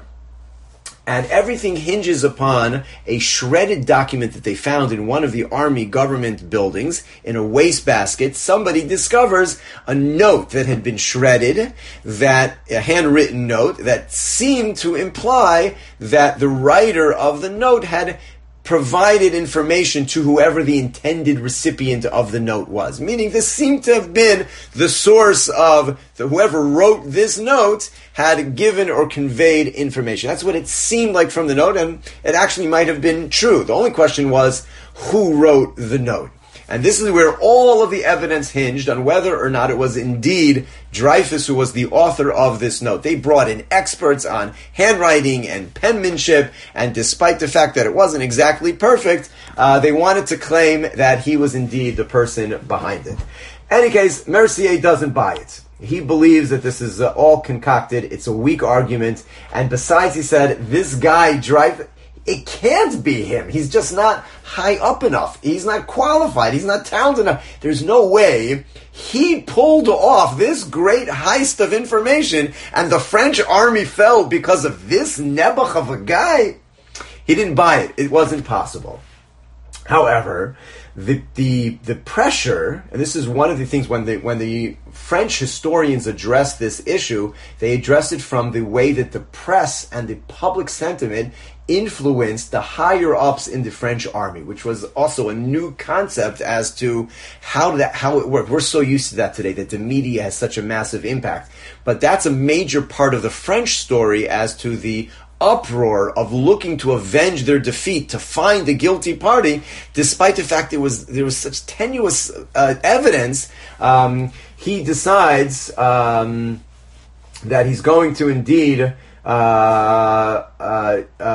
A: and everything hinges upon a shredded document that they found in one of the army government buildings in a wastebasket. Somebody discovers a note that had been shredded, that a handwritten note that seemed to imply that the writer of the note had provided information to whoever the intended recipient of the note was. Meaning this seemed to have been the source of the, whoever wrote this note had given or conveyed information. That's what it seemed like from the note, and it actually might have been true. The only question was, who wrote the note? And this is where all of the evidence hinged on whether or not it was indeed Dreyfus who was the author of this note. They brought in experts on handwriting and penmanship, and despite the fact that it wasn't exactly perfect, uh, they wanted to claim that he was indeed the person behind it. In any case, Mercier doesn't buy it. He believes that this is uh, all concocted, it's a weak argument, and besides, he said, this guy, Dreyfus, it can't be him. He's just not high up enough. He's not qualified. He's not talented enough. There's no way he pulled off this great heist of information and the French army fell because of this nebuch of a guy. He didn't buy it. It wasn't possible. However, the the the pressure, and this is one of the things when the when the French historians address this issue, they address it from the way that the press and the public sentiment influenced the higher ups in the French army, which was also a new concept as to how that how it worked. We're so used to that today, that the media has such a massive impact. But that's a major part of the French story as to the uproar of looking to avenge their defeat, to find the guilty party, despite the fact there was there was such tenuous uh, evidence. Um, he decides um, that he's going to indeed Uh, uh, uh,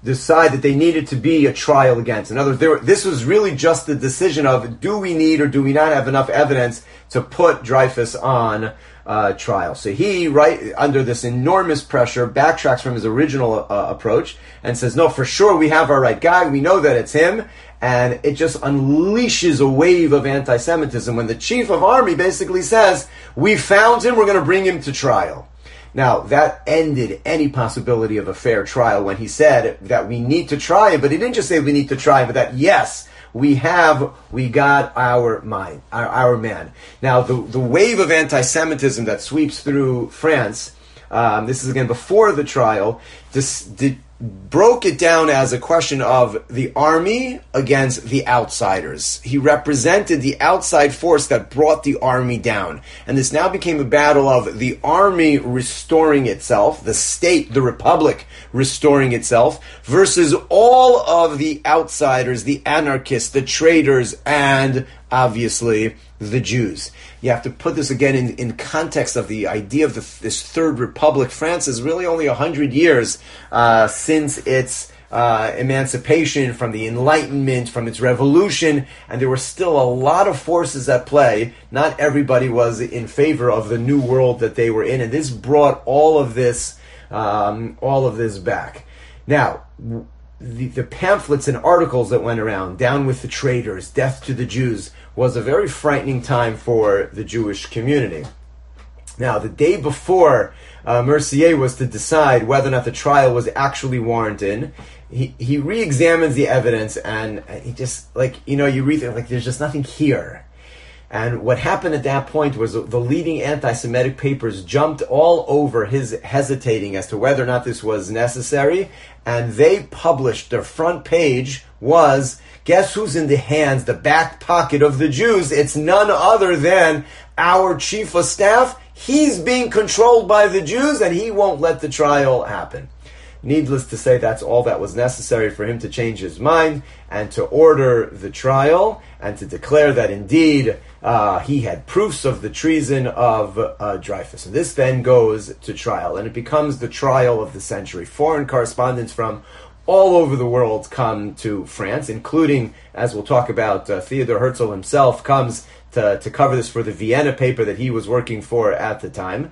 A: decide that they needed to be a trial against. In other words, there, this was really just the decision of, do we need or do we not have enough evidence to put Dreyfus on uh, trial? So he, right under this enormous pressure, backtracks from his original uh, approach and says, no, for sure we have our right guy. We know that it's him. And it just unleashes a wave of anti-Semitism when the chief of army basically says, we found him, we're going to bring him to trial. Now, that ended any possibility of a fair trial when he said that we need to try him, but he didn't just say we need to try him, but that, yes, we have, we got our mind, our, our man. Now, the, the wave of anti-Semitism that sweeps through France, um, this is again before the trial, this did, broke it down as a question of the army against the outsiders. He represented the outside force that brought the army down. And this now became a battle of the army restoring itself, the state, the republic restoring itself, versus all of the outsiders, the anarchists, the traitors, and obviously the Jews. You have to put this again in, in context of the idea of the, this Third Republic. France is really only a hundred years uh, since its uh, emancipation from the Enlightenment, from its revolution, and there were still a lot of forces at play. Not everybody was in favor of the new world that they were in, and this brought all of this, um, all of this back. Now, the, the pamphlets and articles that went around, down with the traitors, death to the Jews, was a very frightening time for the Jewish community. Now, the day before uh, Mercier was to decide whether or not the trial was actually warranted, he, he re-examines the evidence, and he just, like, you know, you read it, like, there's just nothing here. And what happened at that point was the leading anti-Semitic papers jumped all over his hesitating as to whether or not this was necessary, and they published, their front page was, guess who's in the hands, the back pocket of the Jews? It's none other than our chief of staff. He's being controlled by the Jews, and he won't let the trial happen. Needless to say, that's all that was necessary for him to change his mind and to order the trial and to declare that indeed uh, he had proofs of the treason of uh, Dreyfus. And this then goes to trial, and it becomes the trial of the century. Foreign correspondents from all over the world come to France, including, as we'll talk about, uh, Theodor Herzl himself comes to, to cover this for the Vienna paper that he was working for at the time.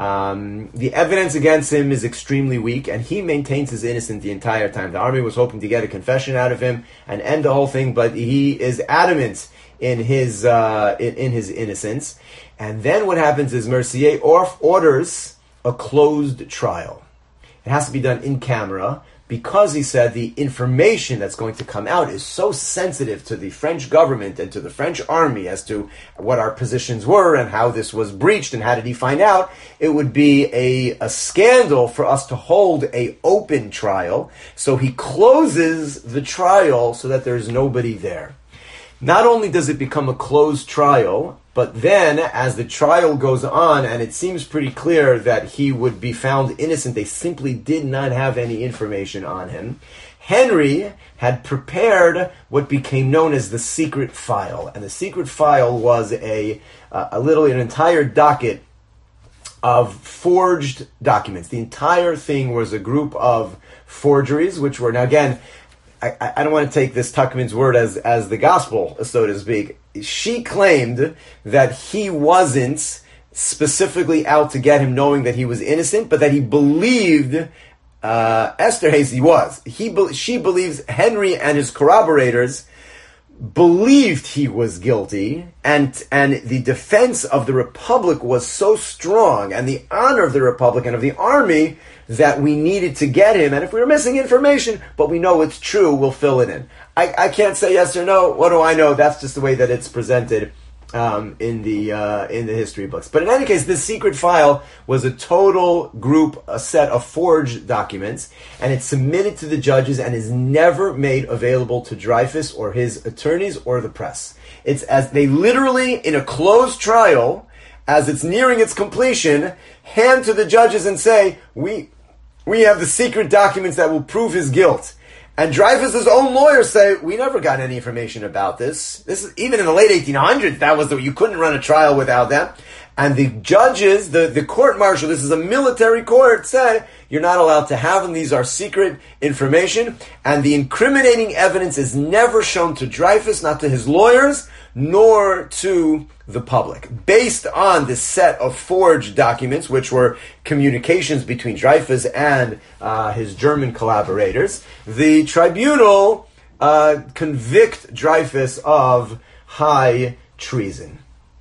A: Um, the evidence against him is extremely weak, and he maintains his innocence the entire time. The army was hoping to get a confession out of him and end the whole thing, but he is adamant in his uh, in, in his innocence. And then what happens is Mercier orders a closed trial. It has to be done in camera, because he said the information that's going to come out is so sensitive to the French government and to the French army as to what our positions were and how this was breached and how did he find out, it would be a, a scandal for us to hold a open trial. So he closes the trial so that there's nobody there. Not only does it become a closed trial, but then, as the trial goes on, and it seems pretty clear that he would be found innocent, they simply did not have any information on him. Henry had prepared what became known as the secret file, and the secret file was a, uh, a little, an entire docket of forged documents. The entire thing was a group of forgeries, which were, now again, I, I don't want to take this Tuckman's word as, as the gospel, so to speak. She claimed that he wasn't specifically out to get him, knowing that he was innocent, but that he believed uh, Esterhazy was. He be- she believes Henry and his corroborators believed he was guilty, and and the defense of the Republic was so strong, and the honor of the Republic and of the army, that we needed to get him. And if we were missing information, but we know it's true, we'll fill it in. I, I can't say yes or no. What do I know? That's just the way that it's presented um, in the uh, in the history books. But in any case, this secret file was a total group, a set of forged documents, and it's submitted to the judges and is never made available to Dreyfus or his attorneys or the press. It's as they literally, in a closed trial, as it's nearing its completion, hand to the judges and say, we we have the secret documents that will prove his guilt. And Dreyfus's own lawyers say, we never got any information about this. This is, even in the late eighteen hundreds, that was the, you couldn't run a trial without that. And the judges, the, the court martial, this is a military court, said, You're not allowed to have them. These are secret information. And the incriminating evidence is never shown to Dreyfus, not to his lawyers, nor to the public. Based on this set of forged documents, which were communications between Dreyfus and uh, his German collaborators, the tribunal uh, convict Dreyfus of high treason.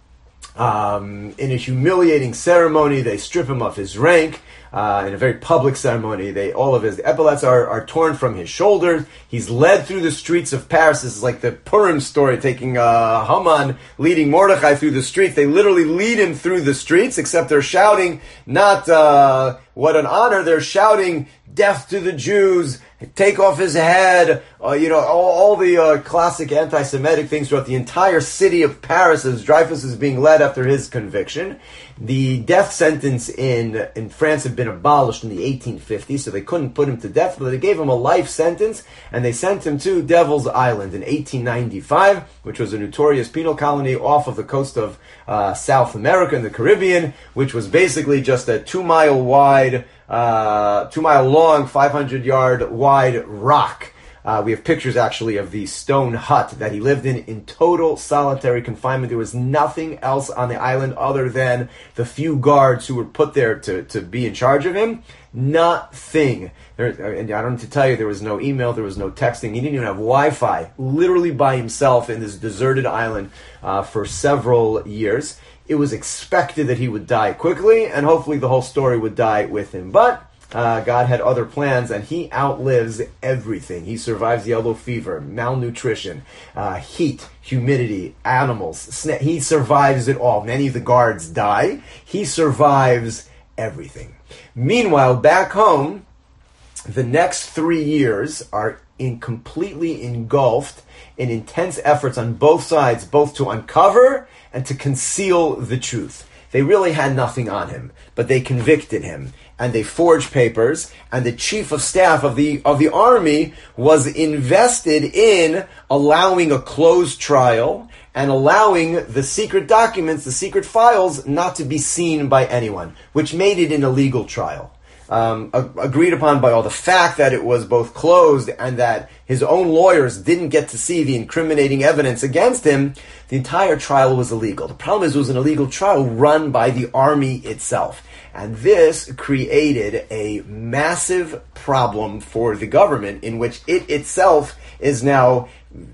A: Um, in a humiliating ceremony, they strip him of his rank. Uh, in a very public ceremony, they all of his epaulets are, are torn from his shoulders. He's led through the streets of Paris. This is like the Purim story, taking uh, Haman leading Mordechai through the streets. They literally lead him through the streets, except they're shouting not uh, what an honor. They're shouting death to the Jews, take off his head, uh, you know, all, all the uh, classic anti-Semitic things throughout the entire city of Paris as Dreyfus is being led after his conviction. The death sentence in in France had been abolished in the eighteen fifties, so they couldn't put him to death, but they gave him a life sentence, and they sent him to Devil's Island in eighteen ninety-five, which was a notorious penal colony off of the coast of uh, South America and the Caribbean, which was basically just a two-mile wide, uh, two-mile long, five hundred yard wide rock. Uh, we have pictures, actually, of the stone hut that he lived in in total solitary confinement. There was nothing else on the island other than the few guards who were put there to, to be in charge of him. Nothing. There, and I don't need to tell you, there was no email, there was no texting. He didn't even have Wi-Fi. Literally by himself in this deserted island uh, for several years. It was expected that he would die quickly, and hopefully the whole story would die with him. But Uh, God had other plans, and he outlives everything. He survives yellow fever, malnutrition, uh, heat, humidity, animals. Sna- he survives it all. Many of the guards die. He survives everything. Meanwhile, back home, the next three years are in completely engulfed in intense efforts on both sides, both to uncover and to conceal the truth. They really had nothing on him, but they convicted him, and they forged papers, and the chief of staff of the of the army was invested in allowing a closed trial and allowing the secret documents, the secret files, not to be seen by anyone, which made it an illegal trial. Um, ag- agreed upon by all. The fact that it was both closed and that his own lawyers didn't get to see the incriminating evidence against him, the entire trial was illegal. The problem is it was an illegal trial run by the army itself. And this created a massive problem for the government in which it itself is now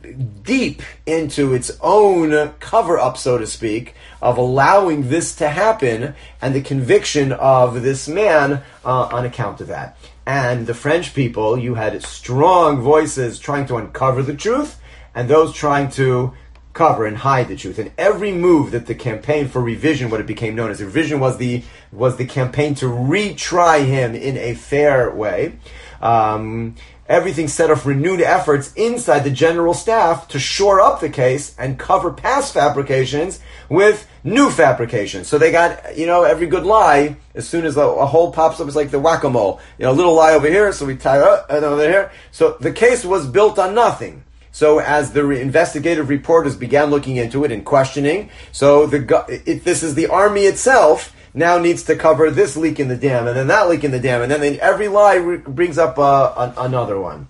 A: deep into its own cover-up, so to speak, of allowing this to happen and the conviction of this man uh, on account of that. And the French people, you had strong voices trying to uncover the truth and those trying to cover and hide the truth. And every move that the campaign for revision, what it became known as revision, was the was the campaign to retry him in a fair way. Um, everything set off renewed efforts inside the general staff to shore up the case and cover past fabrications with new fabrications. So they got, you know, every good lie, as soon as a, a hole pops up, it's like the whack-a-mole. You know, a little lie over here, so we tie it up, and over here. So the case was built on nothing. So as the re- investigative reporters began looking into it and questioning, so the it, this is the army itself now needs to cover this leak in the dam, and then that leak in the dam, and then they, every lie re- brings up uh, an, another one.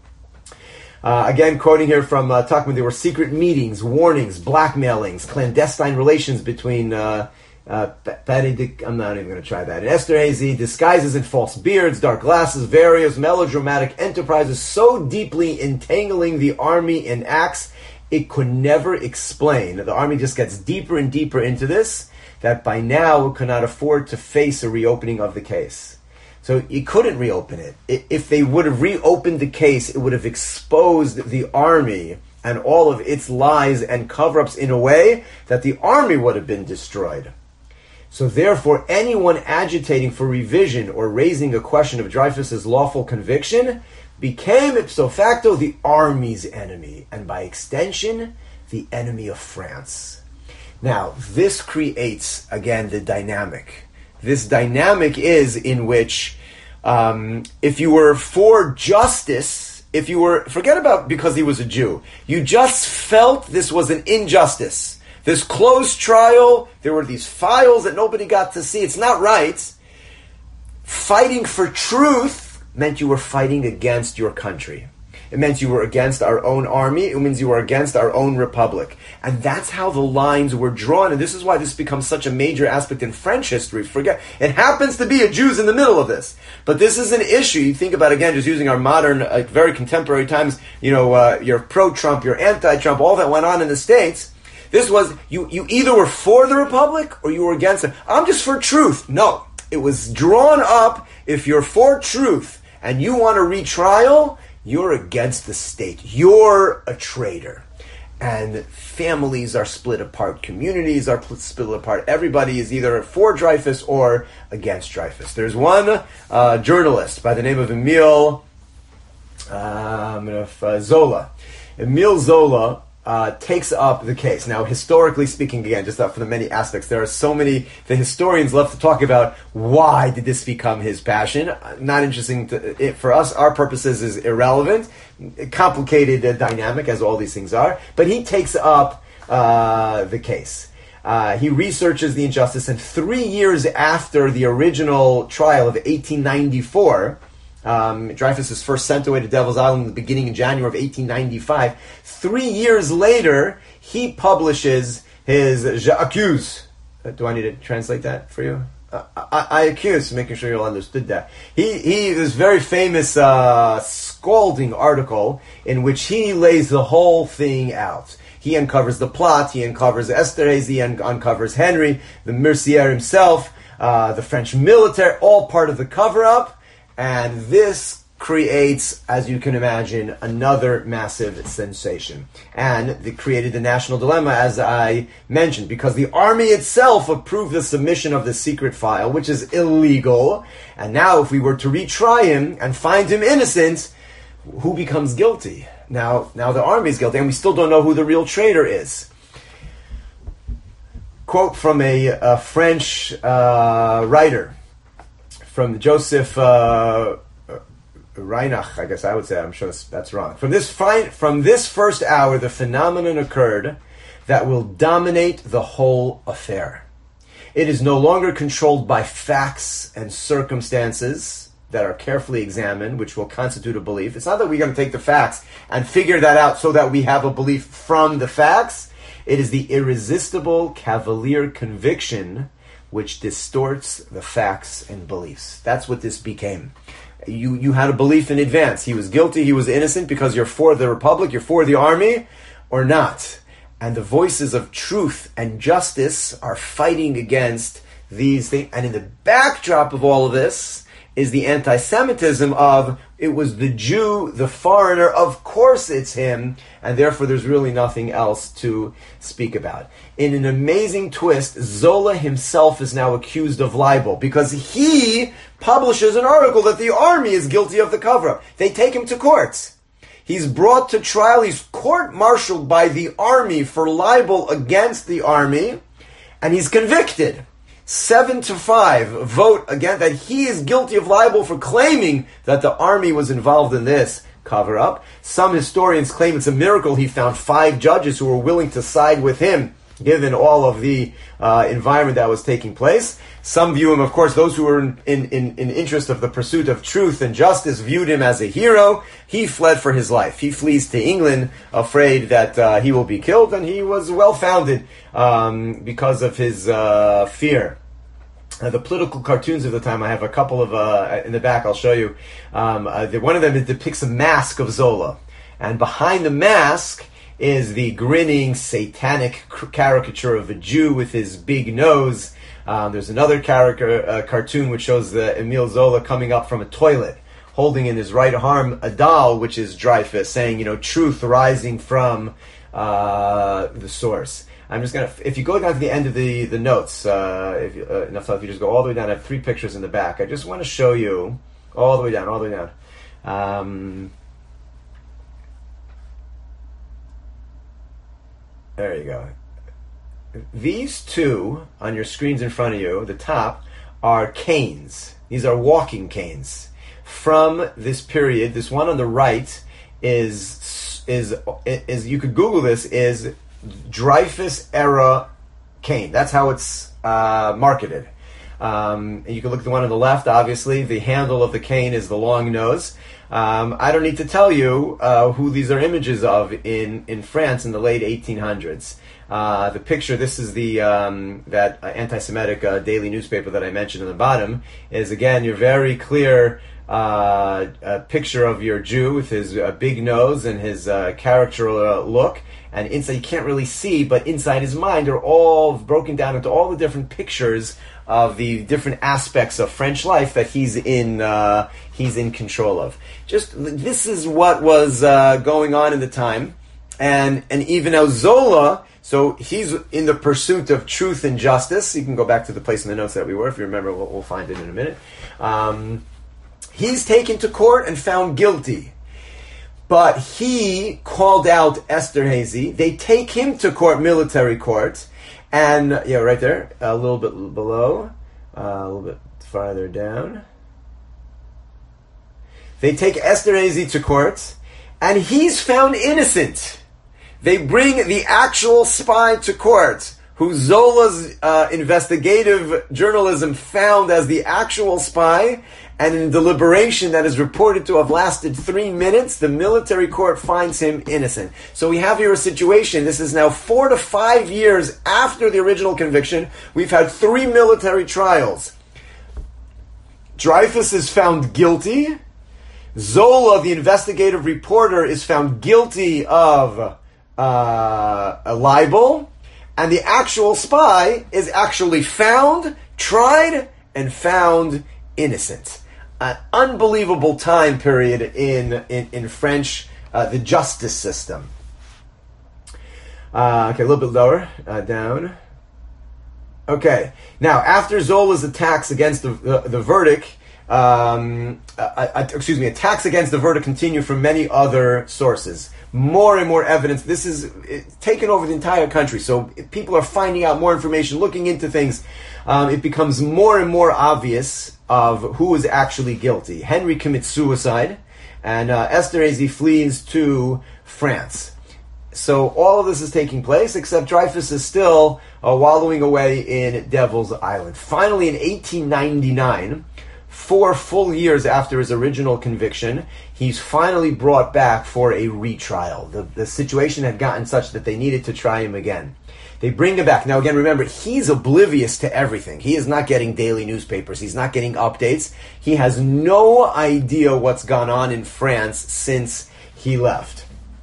A: Uh, again, quoting here from uh, Tuckman, there were secret meetings, warnings, blackmailings, clandestine relations between uh, uh, Patty Dick, I'm not even going to try that, and Esterhazy, disguises in false beards, dark glasses, various melodramatic enterprises so deeply entangling the army in acts it could never explain. The army just gets deeper and deeper into this, that by now it could not afford to face a reopening of the case. So you couldn't reopen it. If they would have reopened the case, it would have exposed the army and all of its lies and cover-ups in a way that the army would have been destroyed. So therefore, anyone agitating for revision or raising a question of Dreyfus's lawful conviction became ipso facto the army's enemy, and by extension, the enemy of France. Now, this creates, again, the dynamic. This dynamic is in which, um, if you were for justice, if you were, forget about because he was a Jew, you just felt this was an injustice. This closed trial, there were these files that nobody got to see, it's not right. fighting for truth meant you were fighting against your country. It meant you were against our own army. It means you were against our own republic. And that's how the lines were drawn. And this is why this becomes such a major aspect in French history. Forget, it happens to be a Jews in the middle of this. But this is an issue. You think about, again, just using our modern, uh, very contemporary times, you know, uh, you're pro-Trump, you're anti-Trump, all that went on in the States. This was, you, you either were for the republic or you were against it. I'm just for truth. No. It was drawn up, if you're for truth and you want a retrial, you're against the state. You're a traitor. And families are split apart. Communities are split apart. Everybody is either for Dreyfus or against Dreyfus. There's one uh, journalist by the name of Emile um, uh, Zola. Emile Zola uh, takes up the case. Now, historically speaking, again, just for the many aspects, there are so many, the historians love to talk about why did this become his passion. Not interesting to, it, for us, our purposes is irrelevant. Complicated uh, dynamic, as all these things are. But he takes up uh, the case. Uh, he researches the injustice, and three years after the original trial of eighteen ninety-four, Um, Dreyfus is first sent away to Devil's Island in the beginning in January of eighteen ninety-five. Three years later, he publishes his J'accuse. Uh, do I need to translate that for you? Uh, I, I accuse, making sure you all understood that. He, he, this very famous uh, scalding article in which he lays the whole thing out. He uncovers the plot, he uncovers Esterhazy, he un- uncovers Henry, the Mercier himself, uh, the French military, all part of the cover-up. And this creates, as you can imagine, another massive sensation. And it created the national dilemma, as I mentioned, because the army itself approved the submission of the secret file, which is illegal. And now if we were to retry him and find him innocent, who becomes guilty? Now, now the army is guilty, and we still don't know who the real traitor is. Quote from a, a French uh, writer, from Joseph uh, Reinach, I guess I would say, I'm sure that's wrong. From this fi- from this first hour, the phenomenon occurred that will dominate the whole affair. It is no longer controlled by facts and circumstances that are carefully examined, which will constitute a belief. It's not that we're going to take the facts and figure that out so that we have a belief from the facts. It is the irresistible cavalier conviction which distorts the facts and beliefs. That's what this became. You you had a belief in advance. He was guilty, he was innocent, because you're for the Republic, you're for the army, or not. And the voices of truth and justice are fighting against these things. And in the backdrop of all of this is the anti-Semitism of, it was the Jew, the foreigner, of course it's him, and therefore there's really nothing else to speak about. In an amazing twist, Zola himself is now accused of libel, because he publishes an article that the army is guilty of the cover-up. They take him to court. He's brought to trial, he's court-martialed by the army for libel against the army, and he's convicted. Seven to five vote again that he is guilty of libel for claiming that the army was involved in this cover-up. Some historians claim it's a miracle he found five judges who were willing to side with him, given all of the uh, environment that was taking place. Some view him, of course, those who were in, in, in interest of the pursuit of truth and justice viewed him as a hero. He fled for his life. He flees to England, afraid that uh, he will be killed, and he was well-founded um, because of his uh, fear. Uh, the political cartoons of the time, I have a couple of, uh, in the back I'll show you. Um, uh, the, one of them depicts a mask of Zola. And behind the mask is the grinning, satanic caricature of a Jew with his big nose. Um, there's another caricature, uh, cartoon which shows the Emile Zola coming up from a toilet, holding in his right arm a doll, which is Dreyfus, saying, you know, truth rising from uh, the source. I'm just going to, if you go down to the end of the, the notes, uh, if you, uh, enough time, if you just go all the way down, I have three pictures in the back. I just want to show you, all the way down, all the way down. Um, there you go. These two on your screens in front of you, the top, are canes. These are walking canes. From this period, this one on the right is, is, is you could Google this, is Dreyfus era cane. That's how it's uh, marketed. Um, and you can look at the one on the left, obviously. The handle of the cane is the long nose. Um, I don't need to tell you uh, who these are images of in, in France in the late eighteen hundreds. Uh, the picture, this is the um, that uh, anti-Semitic uh, daily newspaper that I mentioned in the bottom, is again your very clear uh, a picture of your Jew with his uh, big nose and his uh, character uh, look. And inside, you can't really see, but inside his mind are all broken down into all the different pictures of the different aspects of French life that he's in uh, he's in control of. Just this is what was uh, going on in the time, and and even now Zola. So he's in the pursuit of truth and justice. You can go back to the place in the notes that we were. If you remember, we'll, we'll find it in a minute. Um, he's taken to court and found guilty. But he called out Esterhazy. They take him to court, military court. And, yeah, right there, a little bit below, uh, a little bit farther down. They take Esterhazy to court, and he's found innocent. They bring the actual spy to court, who Zola's uh, investigative journalism found as the actual spy, and in deliberation that is reported to have lasted three minutes, the military court finds him innocent. So we have here a situation, this is now four to five years after the original conviction. We've had three military trials. Dreyfus is found guilty. Zola, the investigative reporter, is found guilty of uh, a libel. And the actual spy is actually found, tried, and found innocent. An unbelievable time period in in, in French, uh, the justice system. Uh, okay, a little bit lower, uh, down. Okay, now after Zola's attacks against the the, the verdict, um, uh, uh, excuse me, attacks against the verdict continue from many other sources. More and more evidence. This is taken over the entire country. So people are finding out more information, looking into things. Um, it becomes more and more obvious of who is actually guilty. Henry commits suicide, and uh, Esterhazy flees to France. So all of this is taking place, except Dreyfus is still uh, wallowing away in Devil's Island. Finally, in eighteen ninety-nine, four full years after his original conviction, he's finally brought back for a retrial. The, the situation had gotten such that they needed to try him again. They bring him back. Now again, remember, he's oblivious to everything. He is not getting daily newspapers. He's not getting updates. He has no idea what's gone on in France since he left.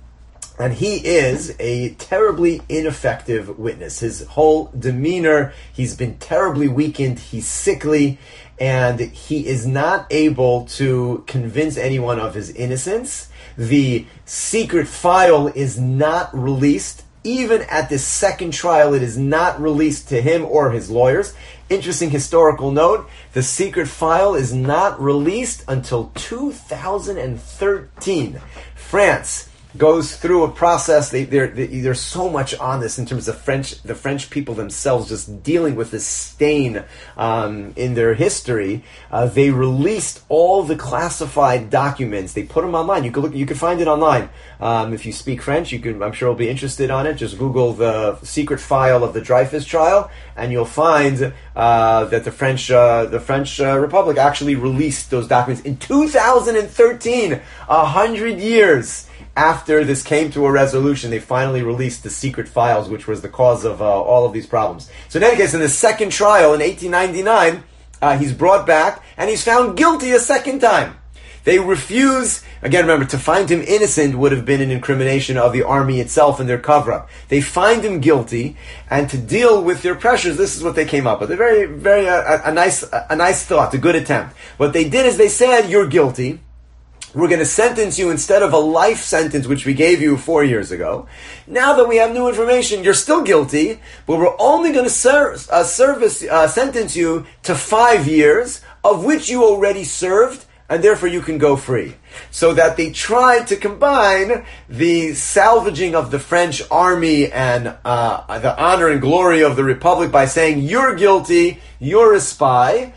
A: And he is a terribly ineffective witness. His whole demeanor, he's been terribly weakened. He's sickly. And he is not able to convince anyone of his innocence. The secret file is not released. Even at this second trial, it is not released to him or his lawyers. Interesting historical note, the secret file is not released until two thousand thirteen. France goes through a process. They, they're, they, there's so much on this in terms of French, the French people themselves just dealing with this stain um, in their history. Uh, they released all the classified documents. They put them online. You can look. You can find it online. Um, if you speak French, you can. I'm sure will be interested on it. Just Google the secret file of the Dreyfus trial, and you'll find uh, that the French, uh, the French uh, Republic actually released those documents in two thousand thirteen. A hundred years after this came to a resolution, they finally released the secret files, which was the cause of uh, all of these problems. So in any case, in the second trial in eighteen ninety-nine, uh, he's brought back, and he's found guilty a second time. They refuse, again remember, to find him innocent would have been an incrimination of the army itself and their cover-up. They find him guilty, and to deal with their pressures, this is what they came up with. A very, very, uh, a, a nice, a, a nice thought, a good attempt. What they did is they said, you're guilty. We're going to sentence you instead of a life sentence, which we gave you four years ago. Now that we have new information, you're still guilty, but we're only going to ser- uh, service, uh, sentence you to five years, of which you already served, and therefore you can go free. So that they tried to combine the salvaging of the French army and uh, the honor and glory of the Republic by saying, you're guilty, you're a spy,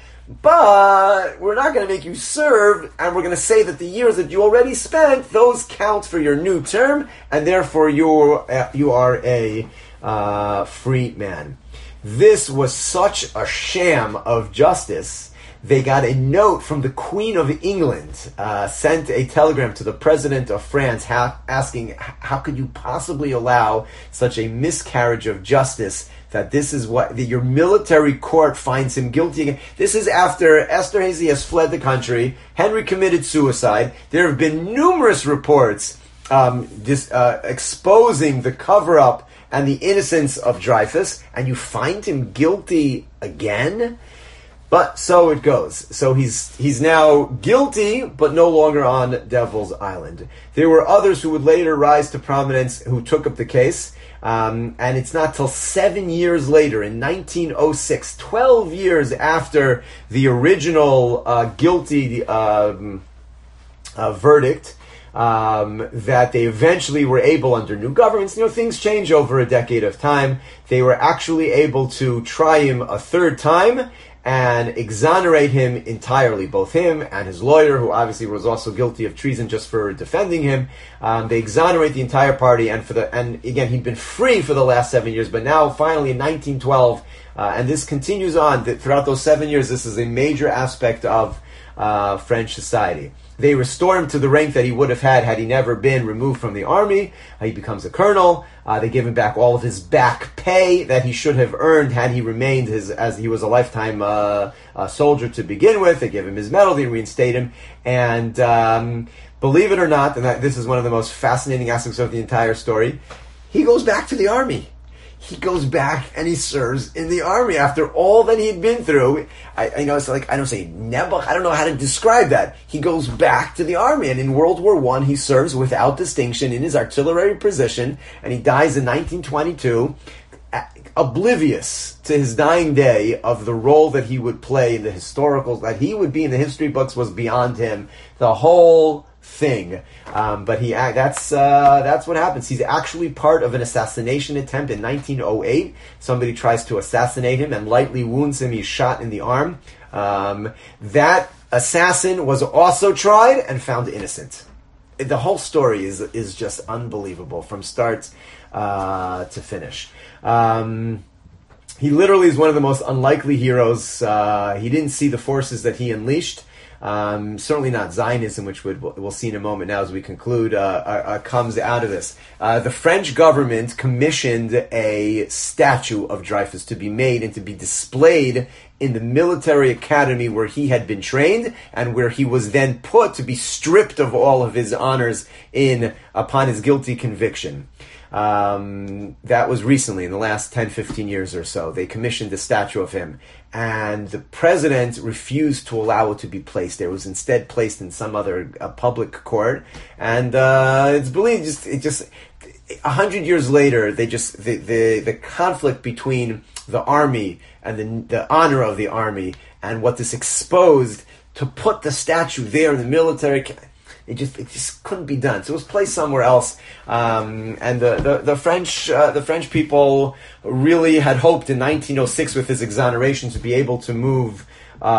A: but we're not going to make you serve, and we're going to say that the years that you already spent, those count for your new term, and therefore you're, uh, you are a uh, free man. This was such a sham of justice. They got a note from the Queen of England, uh, sent a telegram to the President of France ha- asking, how could you possibly allow such a miscarriage of justice, that this is what that your military court finds him guilty again. This is after Esterhazy has fled the country, Henry committed suicide. There have been numerous reports um, this, uh, exposing the cover-up and the innocence of Dreyfus, and you find him guilty again? But so it goes. So he's he's now guilty, but no longer on Devil's Island. There were others who would later rise to prominence who took up the case, um, and it's not till seven years later, in nineteen oh six, twelve years after the original uh, guilty um, uh, verdict, Um, that they eventually were able, under new governments, you know, things change over a decade of time. They were actually able to try him a third time and exonerate him entirely, both him and his lawyer, who obviously was also guilty of treason just for defending him. Um, they exonerate the entire party, and for the and again, he'd been free for the last seven years, but now finally in nineteen twelve, uh, and this continues on that throughout those seven years. This is a major aspect of uh, French society. They restore him to the rank that he would have had had he never been removed from the army. Uh, he becomes a colonel. Uh, they give him back all of his back pay that he should have earned had he remained his, as he was a lifetime uh, uh, soldier to begin with. They give him his medal. They reinstate him. And um, believe it or not, and that, this is one of the most fascinating aspects of the entire story, he goes back to the army. He goes back and he serves in the army after all that he'd been through. I, I know it's like, I don't say nebuch, I don't know how to describe that. He goes back to the army, and in World War One, he serves without distinction in his artillery position, and he dies in nineteen twenty-two, oblivious to his dying day of the role that he would play in the historical, that he would be in the history books was beyond him. The whole thing, um, but he that's uh, that's what happens. He's actually part of an assassination attempt in nineteen oh eight. Somebody tries to assassinate him and lightly wounds him. He's shot in the arm. Um, that assassin was also tried and found innocent. The whole story is is just unbelievable from start uh, to finish. Um, he literally is one of the most unlikely heroes. Uh, he didn't see the forces that he unleashed. Um, certainly not Zionism, which would, we'll see in a moment now as we conclude, uh, uh, comes out of this. Uh, the French government commissioned a statue of Dreyfus to be made and to be displayed in the military academy where he had been trained, and where he was then put to be stripped of all of his honors in upon his guilty conviction. Um, that was recently, in the last ten, fifteen years or so. They commissioned a statue of him, and the president refused to allow it to be placed there. It was instead placed in some other uh, public court, and uh, it's believed just it just a hundred years later, they just the, the the conflict between the army and the the honor of the army, and what this exposed to put the statue there in the military. It just it just couldn't be done. So it was placed somewhere else, um, and the the, the French uh, the French people really had hoped in nineteen oh six with his exoneration to be able to move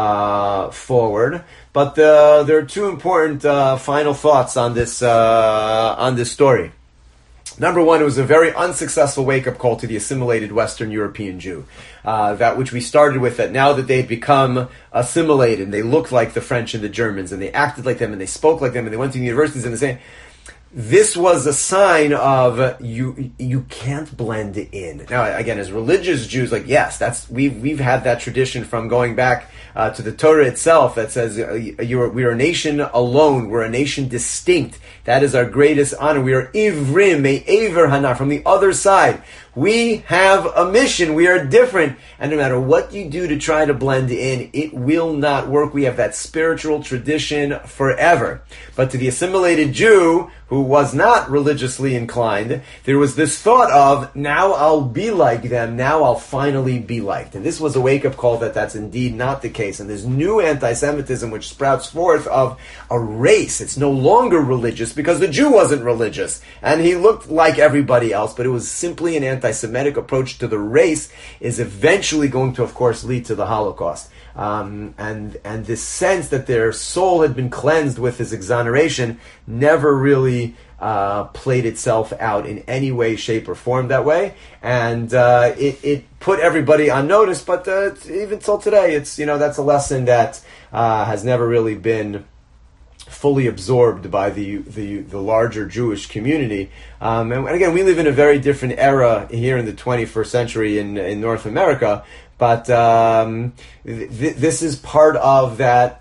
A: uh, forward. But the, there are two important uh, final thoughts on this uh, on this story. Number one, it was a very unsuccessful wake-up call to the assimilated Western European Jew. Uh, that which we started with, that now that they had become assimilated, and they looked like the French and the Germans, and they acted like them, and they spoke like them, and they went to the universities, and they say, this was a sign of you you can't blend in. Now, again, as religious Jews, like, yes, that's we've we've had that tradition from going back uh, to the Torah itself that says uh, you're, we're a nation alone, we're a nation distinct. That is our greatest honor. We are ivrim, me'aver hana, from the other side. We have a mission. We are different. And no matter what you do to try to blend in, it will not work. We have that spiritual tradition forever. But to the assimilated Jew, who was not religiously inclined, there was this thought of, now I'll be like them. Now I'll finally be liked. And this was a wake-up call that that's indeed not the case. And there's new anti-Semitism which sprouts forth of a race. It's no longer religious because the Jew wasn't religious. And he looked like everybody else, but it was simply an anti Anti-Semitic approach to the race is eventually going to, of course, lead to the Holocaust. Um, and and this sense that their soul had been cleansed with his exoneration never really uh, played itself out in any way, shape, or form that way. And uh, it, it put everybody on notice, but uh, even till today, it's, you know, that's a lesson that uh, has never really been fully absorbed by the the, the larger Jewish community. Um, and again, we live in a very different era here in the twenty-first century in, in North America, but um, th- this is part of that.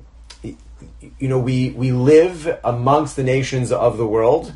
A: You know, we, we live amongst the nations of the world,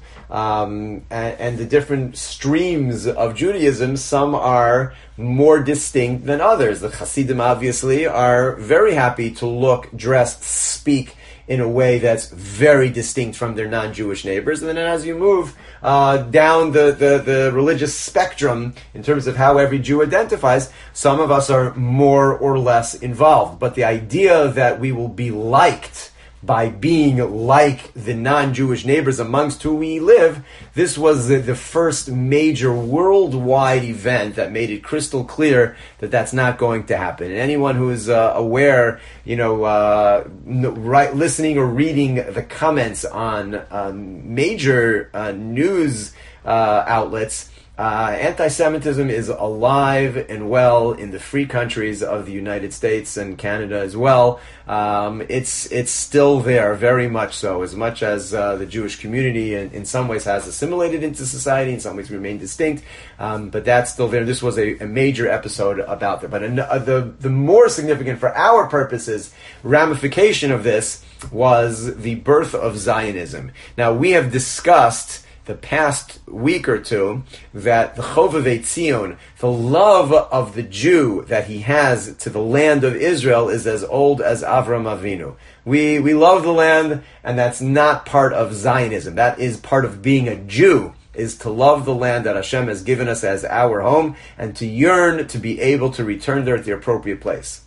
A: um, and, and the different streams of Judaism, some are more distinct than others. The Hasidim, obviously, are very happy to look, dress, speak in a way that's very distinct from their non-Jewish neighbors. And then as you move uh, down the, the, the religious spectrum in terms of how every Jew identifies, some of us are more or less involved. But the idea that we will be liked by being like the non-Jewish neighbors amongst who we live, this was the, the first major worldwide event that made it crystal clear that that's not going to happen. And anyone who is uh, aware, you know, uh, right, listening or reading the comments on um, major uh, news uh, outlets, Uh, anti-Semitism is alive and well in the free countries of the United States and Canada as well. Um, it's it's still there, very much so, as much as uh, the Jewish community in, in some ways has assimilated into society, in some ways remain distinct, um, but that's still there. This was a, a major episode about that. But uh, the, the more significant, for our purposes, ramification of this was the birth of Zionism. Now, we have discussed the past week or two that the Chovevei Tzion, the love of the Jew that he has to the land of Israel, is as old as Avram Avinu. We we love the land, and that's not part of Zionism. That is part of being a Jew, is to love the land that Hashem has given us as our home, and to yearn to be able to return there at the appropriate place.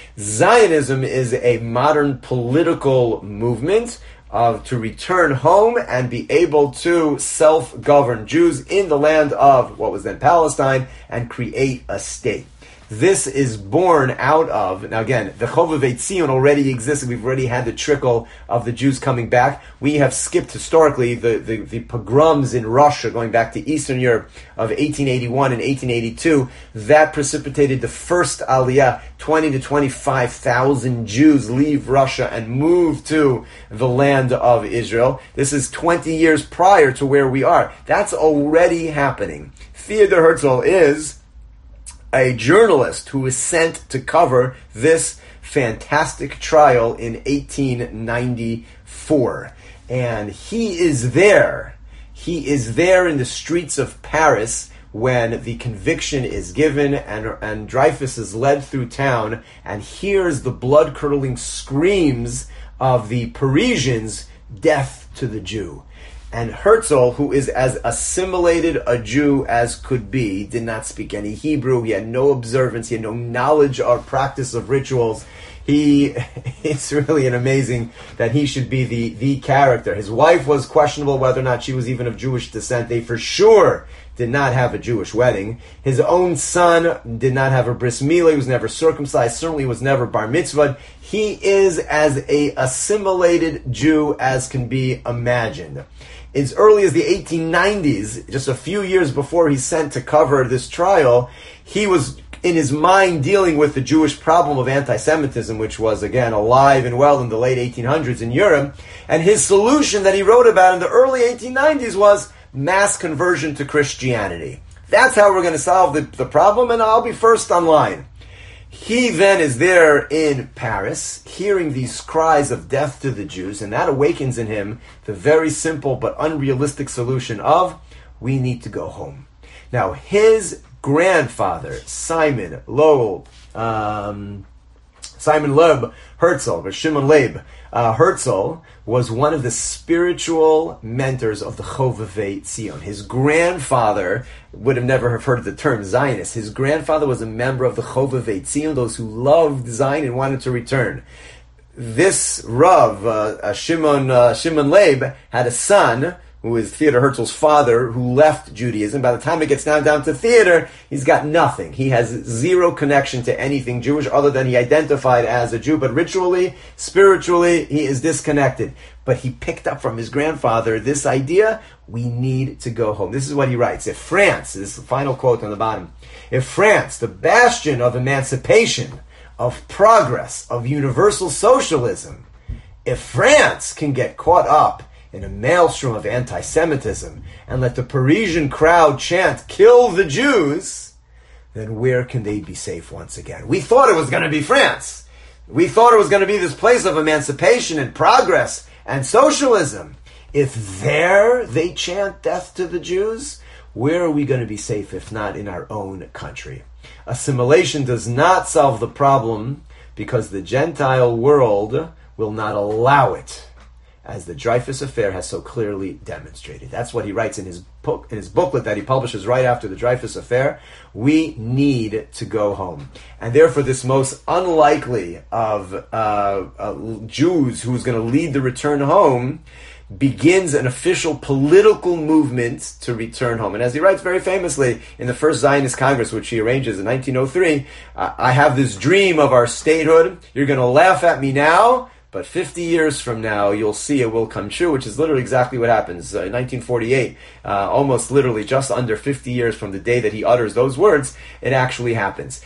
A: Zionism is a modern political movement of to return home and be able to self-govern Jews in the land of what was then Palestine and create a state. This is born out of, now again, the Chovevei Tzion already existed. We've already had the trickle of the Jews coming back. We have skipped historically the, the, the pogroms in Russia going back to Eastern Europe of eighteen eighty-one and eighteen eighty-two. That precipitated the first Aliyah. twenty to twenty-five thousand Jews leave Russia and move to the land of Israel. This is twenty years prior to where we are. That's already happening. Theodor Herzl is a journalist who was sent to cover this fantastic trial in eighteen ninety-four. And he is there. He is there in the streets of Paris when the conviction is given and, and Dreyfus is led through town and hears the blood-curdling screams of the Parisians, "Death to the Jew." And Herzl, who is as assimilated a Jew as could be, did not speak any Hebrew. He had no observance. He had no knowledge or practice of rituals. He, it's really an amazing that he should be the, the character. His wife was questionable whether or not she was even of Jewish descent. They for sure did not have a Jewish wedding. His own son did not have a bris milah. He was never circumcised. Certainly was never bar mitzvahed. He is as a assimilated Jew as can be imagined. As early as the eighteen nineties, just a few years before he's sent to cover this trial, he was in his mind dealing with the Jewish problem of anti-Semitism, which was, again, alive and well in the late eighteen hundreds in Europe. And his solution that he wrote about in the early eighteen nineties was mass conversion to Christianity. That's how we're going to solve the, the problem, and I'll be first online. He then is there in Paris, hearing these cries of death to the Jews, and that awakens in him the very simple but unrealistic solution of, we need to go home. Now, his grandfather, Simon Loeb, um, Simon Loeb Herzl, or Shimon Leib uh, Herzl, was one of the spiritual mentors of the Chovevei Tzion. His grandfather would have never have heard of the term Zionist. His grandfather was a member of the Chovevei Tzion, those who loved Zion and wanted to return. This Rav, uh, uh, Shimon, uh, Shimon Leib, had a son who is Theodor Herzl's father, who left Judaism. By the time it gets down, down to Theodor, he's got nothing. He has zero connection to anything Jewish other than he identified as a Jew, but ritually, spiritually, he is disconnected. But he picked up from his grandfather this idea, we need to go home. This is what he writes. If France, this is the final quote on the bottom, if France, the bastion of emancipation, of progress, of universal socialism, if France can get caught up in a maelstrom of anti-Semitism and let the Parisian crowd chant, kill the Jews, then where can they be safe once again? We thought it was going to be France. We thought it was going to be this place of emancipation and progress and socialism. If there they chant death to the Jews, where are we going to be safe if not in our own country? Assimilation does not solve the problem because the Gentile world will not allow it, as the Dreyfus Affair has so clearly demonstrated. That's what he writes in his book, in his booklet that he publishes right after the Dreyfus Affair. We need to go home. And therefore, this most unlikely of uh, uh, Jews who's going to lead the return home begins an official political movement to return home. And as he writes very famously in the first Zionist Congress, which he arranges in nineteen oh three, uh, I have this dream of our statehood. You're going to laugh at me now, but fifty years from now, you'll see it will come true, which is literally exactly what happens. Uh, in nineteen forty-eight, uh, almost literally just under fifty years from the day that he utters those words, it actually happens.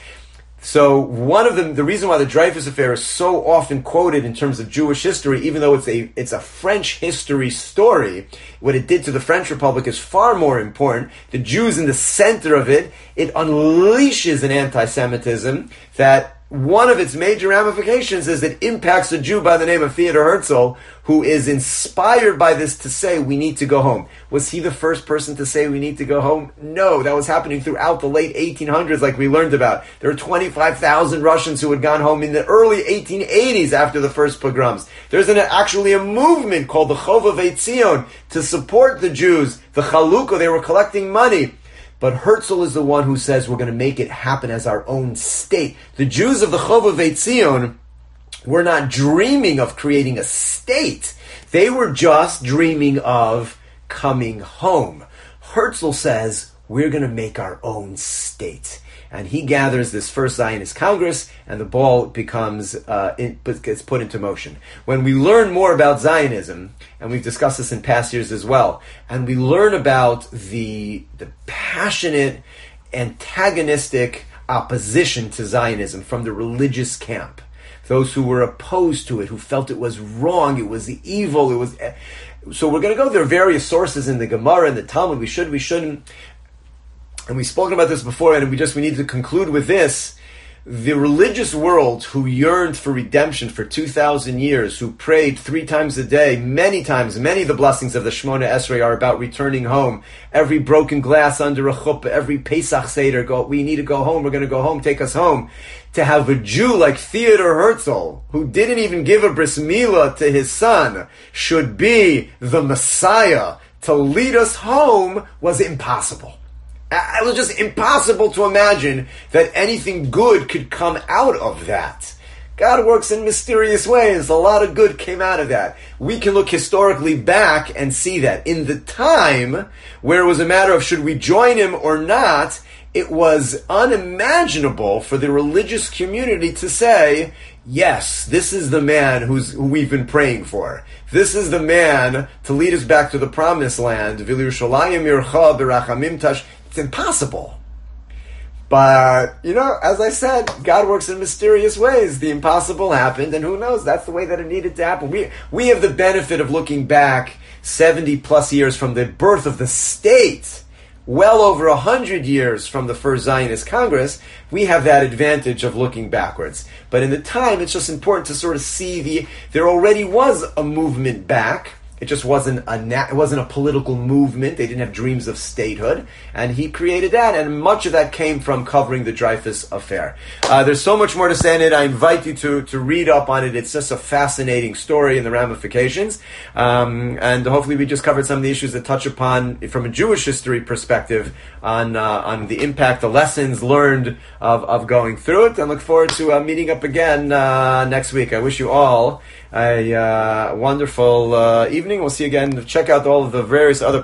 A: So one of them, the reason why the Dreyfus Affair is so often quoted in terms of Jewish history, even though it's a it's a French history story, what it did to the French Republic is far more important. The Jews in the center of it, it unleashes an anti-Semitism that one of its major ramifications is it impacts a Jew by the name of Theodor Herzl, who is inspired by this to say, we need to go home. Was he the first person to say we need to go home? No, that was happening throughout the late eighteen hundreds, like we learned about. There were twenty-five thousand Russians who had gone home in the early eighteen eighties after the first pogroms. There's an, actually a movement called the Chovevei Zion to support the Jews. The Chalukah, they were collecting money. But Herzl is the one who says we're going to make it happen as our own state. The Jews of the Chovevei Zion were not dreaming of creating a state. They were just dreaming of coming home. Herzl says we're going to make our own state. And he gathers this first Zionist Congress, and the ball becomes uh, it gets put into motion. When we learn more about Zionism, and we've discussed this in past years as well, and we learn about the the passionate, antagonistic opposition to Zionism from the religious camp, those who were opposed to it, who felt it was wrong, it was evil, it was. So we're going to go. There are various sources in the Gemara and the Talmud. We should, we shouldn't. And we've spoken about this before, and we just we need to conclude with this. The religious world who yearned for redemption for two thousand years, who prayed three times a day, many times, many of the blessings of the Shemona Esrei are about returning home. Every broken glass under a chuppah, every Pesach Seder, go, we need to go home, we're going to go home, take us home. To have a Jew like Theodor Herzl, who didn't even give a bris milah to his son, should be the Messiah to lead us home was impossible. It was just impossible to imagine that anything good could come out of that. God works in mysterious ways. A lot of good came out of that. We can look historically back and see that. In the time where it was a matter of should we join him or not, it was unimaginable for the religious community to say, yes, this is the man who's, who we've been praying for. This is the man to lead us back to the promised land. It's impossible. But, you know, as I said, God works in mysterious ways. The impossible happened, and who knows, that's the way that it needed to happen. We we have the benefit of looking back seventy plus years from the birth of the state, well over one hundred years from the first Zionist Congress. We have that advantage of looking backwards. But in the time, it's just important to sort of see the, there already was a movement back. It just wasn't a na- it wasn't a political movement. They didn't have dreams of statehood, and he created that. And much of that came from covering the Dreyfus Affair. Uh, there's so much more to say in it. I invite you to to read up on it. It's just a fascinating story and the ramifications. Um, and hopefully, we just covered some of the issues that touch upon, from a Jewish history perspective, on uh, on the impact, the lessons learned of of going through it. And look forward to uh, meeting up again uh, next week. I wish you all a uh, wonderful uh, evening. evening. We'll see you again. Check out all of the various other